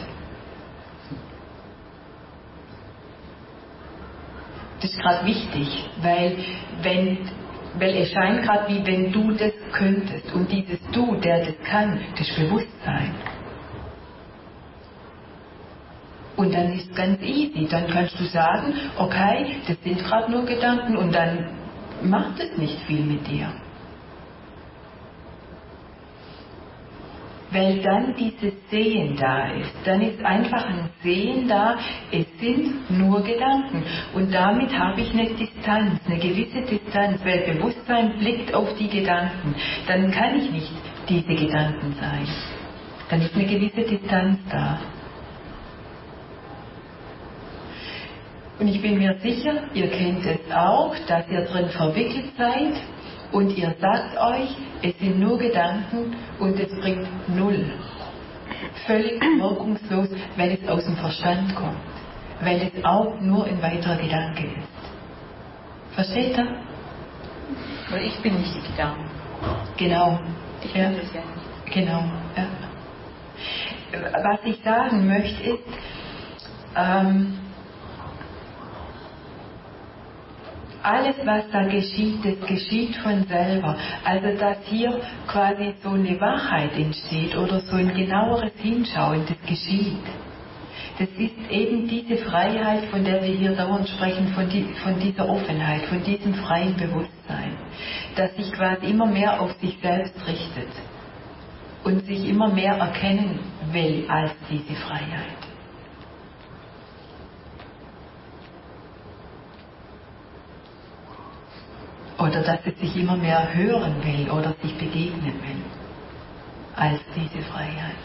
Das ist gerade wichtig, weil, wenn, weil es scheint gerade wie wenn du das könntest. Und dieses Du, der das kann, das ist Bewusstsein. Und dann ist es ganz easy. Dann kannst du sagen, okay, das sind gerade nur Gedanken und dann macht es nicht viel mit dir. Weil dann dieses Sehen da ist. Dann ist einfach ein Sehen da, es sind nur Gedanken. Und damit habe ich eine Distanz, eine gewisse Distanz, weil Bewusstsein blickt auf die Gedanken. Dann kann ich nicht diese Gedanken sein. Dann ist eine gewisse Distanz da. Und ich bin mir sicher, ihr kennt es auch, dass ihr drin verwickelt seid und ihr sagt euch, es sind nur Gedanken und es bringt null. Völlig wirkungslos, weil es aus dem Verstand kommt. Weil es auch nur ein weiterer Gedanke ist. Versteht ihr? Weil ich bin nicht die Gedanken. Genau. Ich ja. bin das ja nicht. Genau. Ja. Was ich sagen möchte ist, ähm, alles, was da geschieht, das geschieht von selber. Also, dass hier quasi so eine Wachheit entsteht oder so ein genaueres Hinschauen, das geschieht. Das ist eben diese Freiheit, von der wir hier dauernd sprechen, von, die, von dieser Offenheit, von diesem freien Bewusstsein, das sich quasi immer mehr auf sich selbst richtet und sich immer mehr erkennen will als diese Freiheit. Oder dass es sich immer mehr hören will oder sich begegnen will, als diese Freiheit.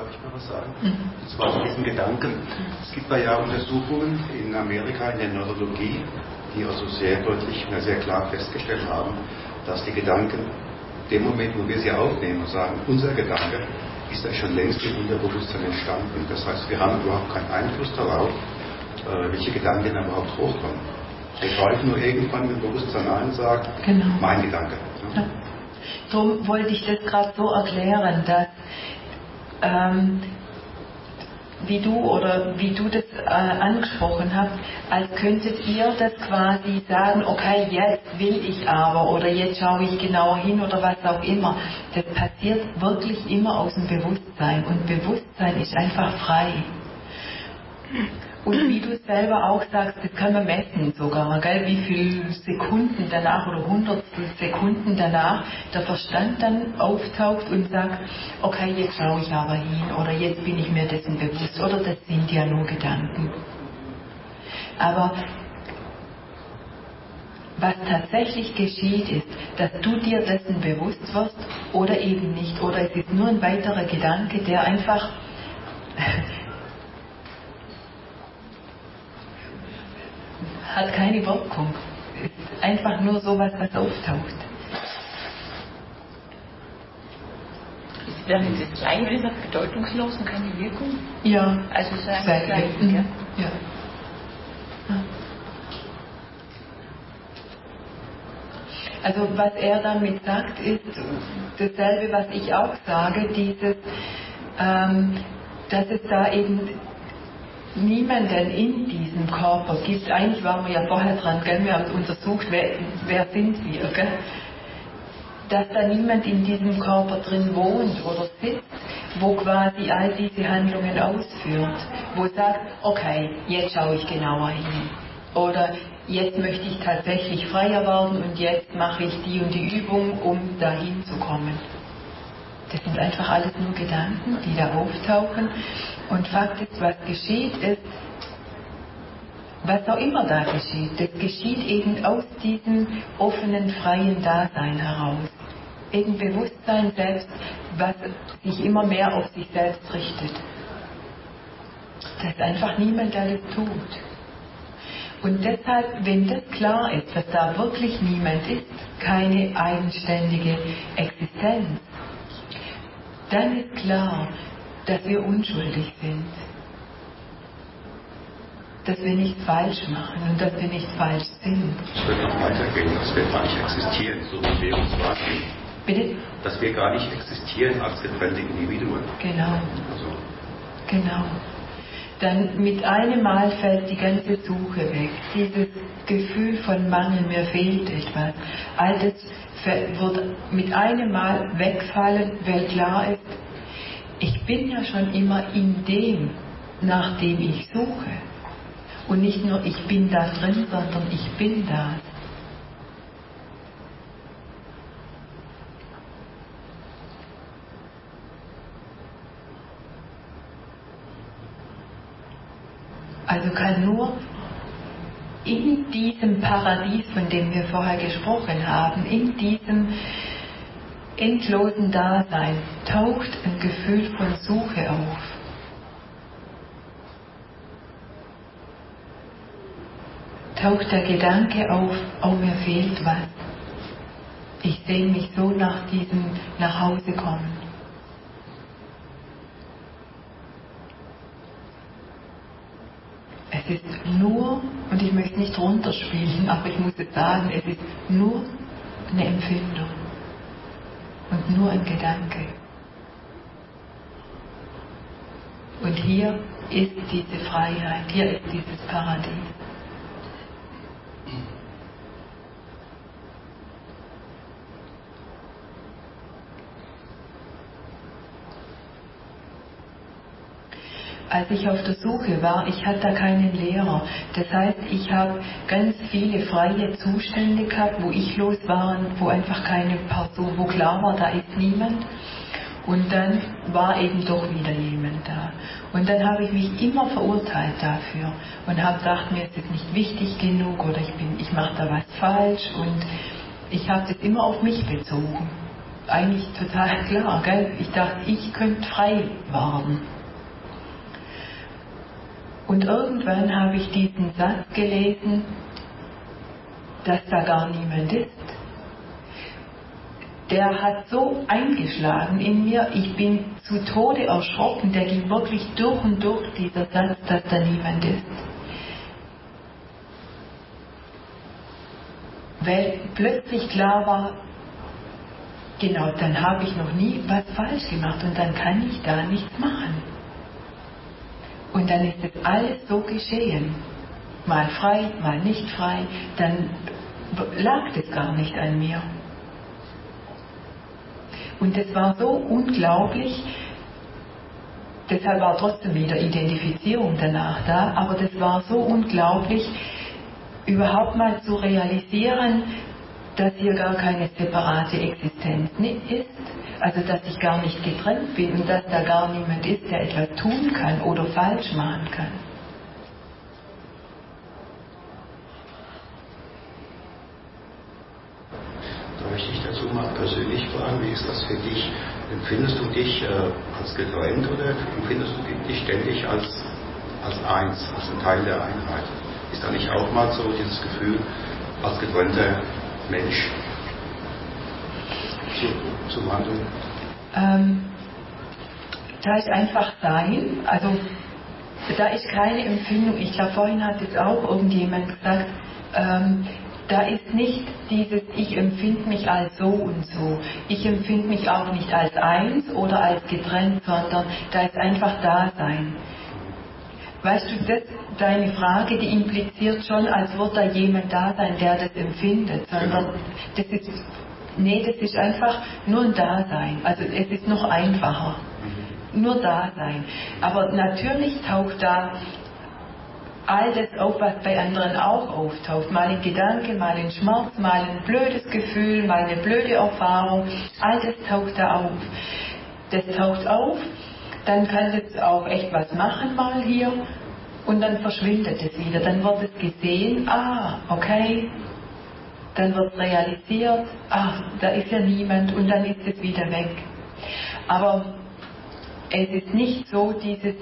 Darf ich mal was sagen? Mhm. Und zwar zu diesen Gedanken. Es gibt ja Untersuchungen in Amerika in der Neurologie, die also sehr deutlich, sehr klar festgestellt haben, dass die Gedanken, dem Moment, wo wir sie aufnehmen und sagen, unser Gedanke, ist ja schon längst im Unterbewusstsein entstanden. Das heißt, wir haben überhaupt keinen Einfluss darauf, welche Gedanken überhaupt hochkommen. Wir greifen nur irgendwann im Bewusstsein ein und sagen, genau. Mein Gedanke. Ja. Ja. Darum wollte ich das gerade so erklären, dass ähm, wie du oder wie du das äh, angesprochen hast, als könntet ihr das quasi sagen, okay, jetzt will ich aber oder jetzt schaue ich genauer hin oder was auch immer. Das passiert wirklich immer aus dem Bewusstsein und Bewusstsein ist einfach frei. Und wie du selber auch sagst, das kann man messen sogar, gell? Wie viele Sekunden danach oder Hundertstel Sekunden danach der Verstand dann auftaucht und sagt, okay, jetzt schaue ich aber hin oder jetzt bin ich mir dessen bewusst oder das sind ja nur Gedanken. Aber was tatsächlich geschieht ist, dass du dir dessen bewusst wirst oder eben nicht, oder es ist nur ein weiterer Gedanke, der einfach hat keine Wirkung. Es ist einfach nur sowas, was auftaucht. Ist dann das Gleiche, wie gesagt, bedeutungslos und keine Wirkung? Ja. Also es ist eigentlich das Gleiche, mhm. ja. Ja. Ja. Also was er damit sagt, ist dasselbe, was ich auch sage, dieses, ähm, dass es da eben niemanden in diesem Körper gibt. Eigentlich waren wir ja vorher dran, gell? Wir haben untersucht, wer, wer sind wir, gell? Dass da niemand in diesem Körper drin wohnt oder sitzt, wo quasi all diese Handlungen ausführt, wo sagt, okay, jetzt schaue ich genauer hin oder jetzt möchte ich tatsächlich freier werden und jetzt mache ich die und die Übung, um dahin zu kommen. Das sind einfach alles nur Gedanken, die da auftauchen. Und Fakt ist, was geschieht, ist, was auch immer da geschieht, das geschieht eben aus diesem offenen, freien Dasein heraus. Eben Bewusstsein selbst, was sich immer mehr auf sich selbst richtet. Da ist einfach niemand, der das tut. Und deshalb, wenn das klar ist, dass da wirklich niemand ist, keine eigenständige Existenz, dann ist klar, dass wir unschuldig sind. Dass wir nichts falsch machen und dass wir nicht falsch sind. Es wird noch weitergehen, dass wir gar nicht existieren, so wie wir uns wahrnehmen. Bitte? Dass wir gar nicht existieren als getrennte Individuen. Genau. Also. Genau. Dann mit einem Mal fällt die ganze Suche weg. Dieses Gefühl von Mangel, mir fehlt etwas. All das wird mit einem Mal wegfallen, weil klar ist, ich bin ja schon immer in dem, nach dem ich suche. Und nicht nur ich bin da drin, sondern ich bin da. Also kann nur in diesem Paradies, von dem wir vorher gesprochen haben, in diesem endlosen Dasein, taucht ein Gefühl von Suche auf. Taucht der Gedanke auf, oh, mir fehlt was. Ich sehne mich so nach diesem Nachhausekommen. Es ist nur, und ich möchte nicht runterspielen, aber ich muss es sagen, es ist nur eine Empfindung und nur ein Gedanke. Und hier ist diese Freiheit, hier ist dieses Paradies. Als ich auf der Suche war, ich hatte da keinen Lehrer. Das heißt, ich habe ganz viele freie Zustände gehabt, wo ich los war, wo einfach keine Person, wo klar war, da ist niemand. Und dann war eben doch wieder jemand da. Und dann habe ich mich immer verurteilt dafür und habe gedacht, mir ist das nicht wichtig genug oder ich bin, ich mache da was falsch und ich habe das immer auf mich bezogen. eigentlich total klar, gell? Ich dachte, ich könnte frei werden. Und irgendwann habe ich diesen Satz gelesen, dass da gar niemand ist. Der hat so eingeschlagen in mir, ich bin zu Tode erschrocken, der ging wirklich durch und durch, dieser Satz, dass da niemand ist. Weil plötzlich klar war, genau, dann habe ich noch nie was falsch gemacht und dann kann ich da nichts machen. Und dann ist das alles so geschehen. Mal frei, mal nicht frei, dann lag das gar nicht an mir. Und das war so unglaublich, deshalb war trotzdem wieder Identifizierung danach da, aber das war so unglaublich, überhaupt mal zu realisieren, dass hier gar keine separate Existenz ist, also dass ich gar nicht getrennt bin und dass da gar niemand ist, der etwas tun kann oder falsch machen kann. Darf ich dich dazu mal persönlich fragen, wie ist das für dich? Empfindest du dich äh, als getrennt oder empfindest du dich ständig als, als eins, als ein Teil der Einheit? Ist da nicht auch mal so dieses Gefühl, als getrennter Mensch zu, zu wandeln? Ähm, da ist einfach Sein, also da ist keine Empfindung. Ich glaube, vorhin hat es auch irgendjemand gesagt, ähm, da ist nicht dieses, ich empfinde mich als so und so. Ich empfinde mich auch nicht als eins oder als getrennt, sondern da ist einfach Dasein. Weißt du, das, deine Frage, die impliziert schon, als würde da jemand da sein, der das empfindet, sondern das ist, nee, das ist einfach nur ein Dasein. Also es ist noch einfacher. Nur Dasein. Aber natürlich taucht da all das auf, was bei anderen auch auftaucht. Mal ein Gedanke, mal ein Schmerz, mal ein blödes Gefühl, mal eine blöde Erfahrung. All das taucht da auf. Das taucht auf, dann kann das auch echt was machen mal hier und dann verschwindet es wieder. Dann wird es gesehen, ah, okay. Dann wird realisiert, ach, da ist ja niemand und dann ist es wieder weg. Aber es ist nicht so dieses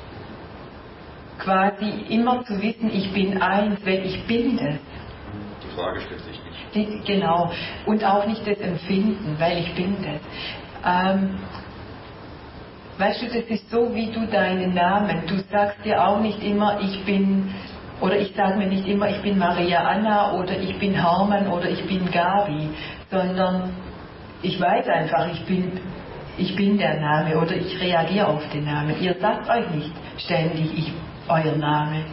quasi immer zu wissen, ich bin eins, weil ich bin das. Die Frage stellt sich nicht. Die, genau. Und auch nicht das Empfinden, weil ich bin das. Ähm, weißt du, das ist so wie du deinen Namen. Du sagst dir auch nicht immer, ich bin, oder ich sage mir nicht immer, ich bin Maria Anna oder ich bin Hermann oder ich bin Gabi, sondern ich weiß einfach, ich bin ich bin der Name oder ich reagiere auf den Namen. Ihr sagt euch nicht ständig, ich, euer Name.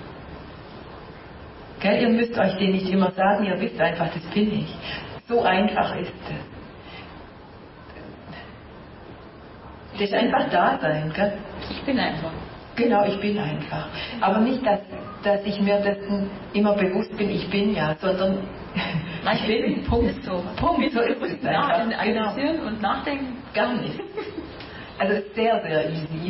Gell? Ihr müsst euch den nicht immer sagen, ihr wisst einfach, das bin ich. So einfach ist es. Das ist einfach Dasein, gell? Ich bin einfach. Genau, ich bin einfach. Aber nicht, dass, dass ich mir dessen immer bewusst bin, ich bin ja, sondern Nein, ich bin, Punkt. So. Punkt, so ist es einfach. Analysieren genau. Und nachdenken? Gar nicht. Also sehr, sehr easy.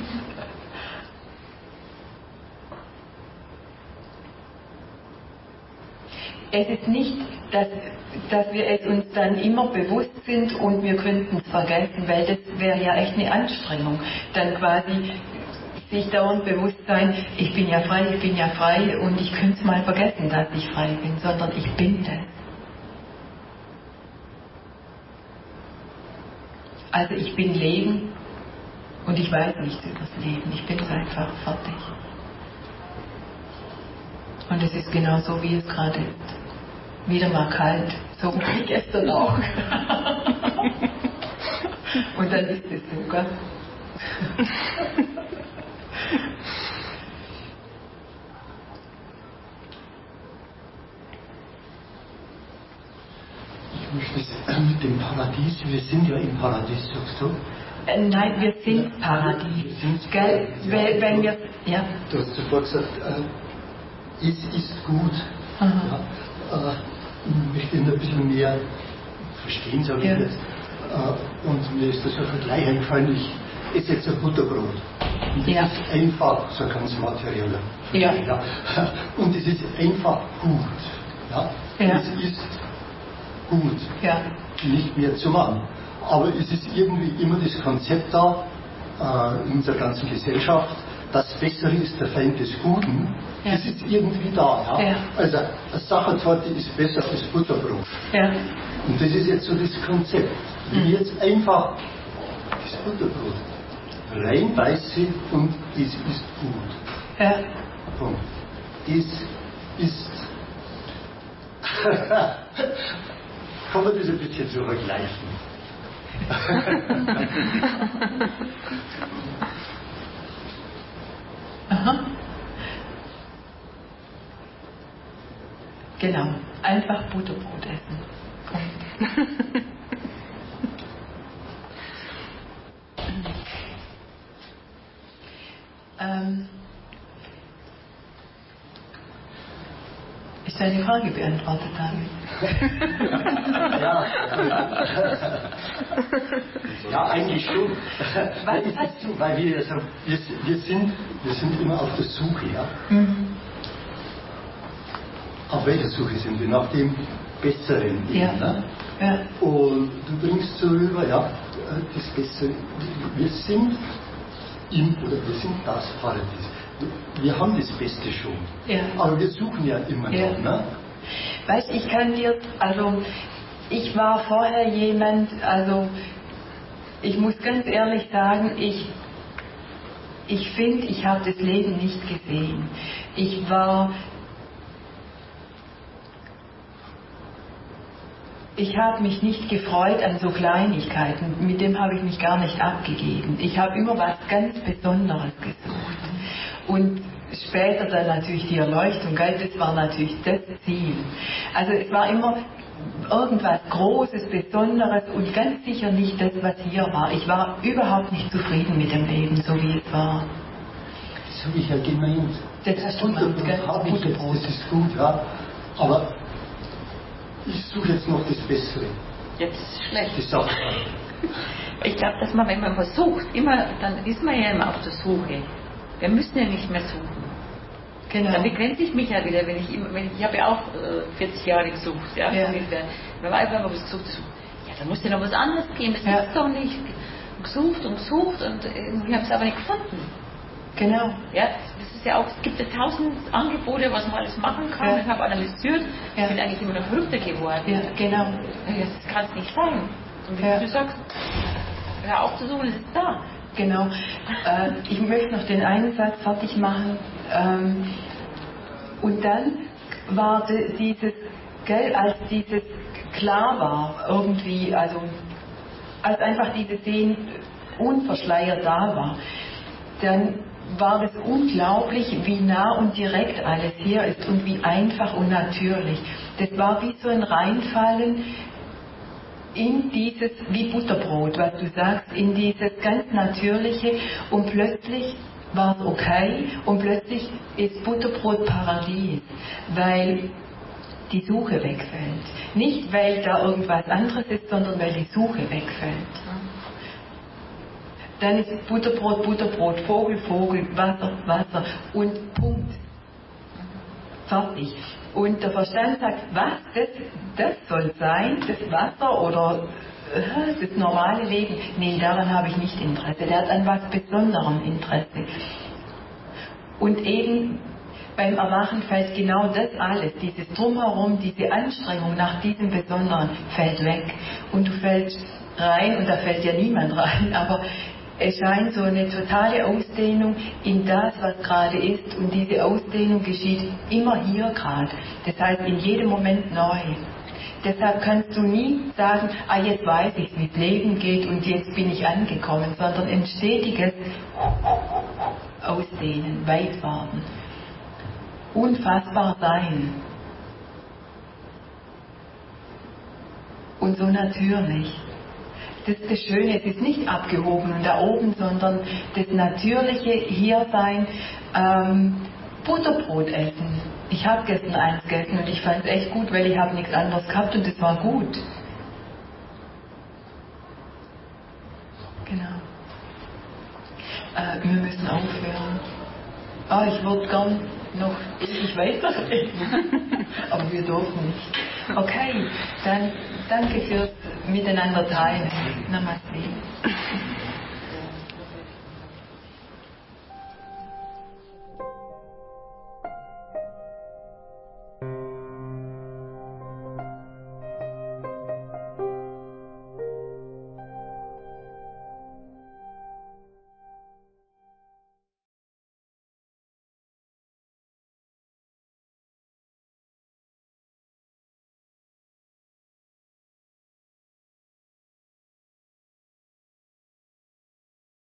Es ist nicht, dass, dass wir es uns dann immer bewusst sind und wir könnten es vergessen, weil das wäre ja echt eine Anstrengung. Dann quasi sich dauernd bewusst sein, ich bin ja frei, ich bin ja frei und ich könnte es mal vergessen, dass ich frei bin, sondern ich bin das. Also ich bin Leben und ich weiß nichts über das Leben, ich bin es einfach fertig. Und es ist genau so, wie es gerade ist. Wieder mal kalt, so wie gestern auch. Und dann ist es so, gell? Ich möchte es mit dem Paradies, wir sind ja im Paradies, sagst du? Äh, nein, wir sind ja, Paradies. Wir sind gell? Ja, wenn, wenn wir, ja. Du hast zuvor gesagt, äh, es ist gut. Ja, äh, ich möchte ihn ein bisschen mehr verstehen, sage ja. ich jetzt. Äh, und mir ist das ein Vergleich eingefallen, ich esse jetzt ein Butterbrot. Und das ja. ist einfach so ganz materieller. Ja. Ja. Und es ist einfach gut. Ja? Ja. Es ist gut. Ja. nicht mehr zu machen. Aber es ist irgendwie immer das Konzept da, äh, in unserer ganzen Gesellschaft, das Bessere ist der Feind des Guten. Ja. Das ist irgendwie da. Ja? Ja. Also eine Sachertorte ist besser als Butterbrot. Ja. Und das ist jetzt so das Konzept. Wenn ich jetzt einfach das Butterbrot reinbeiße und es ist gut. Ja. Punkt. Das ist... Kann man das ein bisschen so vergleichen? Aha. Genau, einfach Butterbrot essen. ähm, ist deine Frage beantwortet, David? Ja, ja, eigentlich schon. Weil, weil wir, also, wir, wir, sind, wir sind immer auf der Suche. Ja? Mhm. Auf welcher Suche sind wir? Nach dem Besseren. Ja. Ne? Ja. Und du bringst so rüber, ja, das Bessere. Wir sind im, oder wir sind das Paradies. Wir haben das Beste schon. Ja. Aber wir suchen ja immer ja. noch. Ne? Weißt, ich kann dir, also ich war vorher jemand, also ich muss ganz ehrlich sagen, ich ich finde, ich habe das Leben nicht gesehen. Ich war Ich habe mich nicht gefreut an so Kleinigkeiten, mit dem habe ich mich gar nicht abgegeben. Ich habe immer was ganz Besonderes gesucht. Und später dann natürlich die Erleuchtung, gell, das war natürlich das Ziel. Also es war immer irgendwas Großes, Besonderes und ganz sicher nicht das, was hier war. Ich war überhaupt nicht zufrieden mit dem Leben, so wie es war. Das habe ich ja gemeint. Das hast du gemeint, gell? Das, ich jetzt, das ist gut, ja. Aber ich suche jetzt noch das Bessere. Jetzt ist es schlecht. Die Sache. Ich glaube, dass man, wenn man versucht, immer, dann ist man ja immer auf der Suche. Wir müssen ja nicht mehr suchen. Genau. Dann begrenze ich mich ja wieder, wenn ich immer, wenn ich, ich habe ja auch äh, vierzig Jahre gesucht, ja, ja. ungefähr. Wenn man einfach mal was gesucht, gesucht, ja, dann muss ja noch was anderes geben, das ja. gibt's doch nicht. Gesucht und gesucht und irgendwie habe ich es aber nicht gefunden. Genau. Ja, das ist ja auch, es gibt ja tausend Angebote, was man alles machen kann. Ja. Ich habe analysiert, ja. bin eigentlich immer noch verrückter geworden. Ja, genau. Das kann es nicht sein. Und wie ja. du sagst, hör auf zu suchen, es ist da. Genau. Äh, ich möchte noch den einen Satz fertig machen. Ähm, und dann war dieses, gell, als dieses klar war, irgendwie, also als einfach diese Sehen unverschleiert da war, dann war es unglaublich, wie nah und direkt alles hier ist und wie einfach und natürlich. Das war wie so ein Reinfallen in dieses, wie Butterbrot, was du sagst, in dieses ganz Natürliche, und plötzlich war es okay und plötzlich ist Butterbrot Paradies, weil die Suche wegfällt. Nicht, weil da irgendwas anderes ist, sondern weil die Suche wegfällt. Dann ist Butterbrot, Butterbrot, Vogel, Vogel, Wasser, Wasser und Punkt. Fertig. Und der Verstand sagt, was, das, das soll sein, das Wasser oder äh, das normale Leben. Nee, daran habe ich nicht Interesse. Der hat an was Besonderem Interesse. Und eben beim Erwachen fällt genau das alles, dieses Drumherum, diese Anstrengung nach diesem Besonderen fällt weg. Und du fällst rein, und da fällt ja niemand rein, aber es scheint so eine totale Ausdehnung in das, was gerade ist, und diese Ausdehnung geschieht immer hier gerade. Das heißt, in jedem Moment neu. Deshalb kannst du nie sagen, ah, jetzt weiß ich, wie es Leben geht und jetzt bin ich angekommen, sondern ein stetiges Ausdehnen, Weitwerden, unfassbar sein. Und so natürlich. Das ist das Schöne, es ist nicht abgehoben und da oben, sondern das natürliche Hiersein, ähm, Butterbrot essen. Ich habe gestern eins gegessen und ich fand es echt gut, weil ich habe nichts anderes gehabt und es war gut. Genau. Äh, wir müssen aufhören. Ah, ich würde gern noch ewig weiterreden, aber wir dürfen nicht. Okay, dann danke fürs miteinander teilen. Namaste.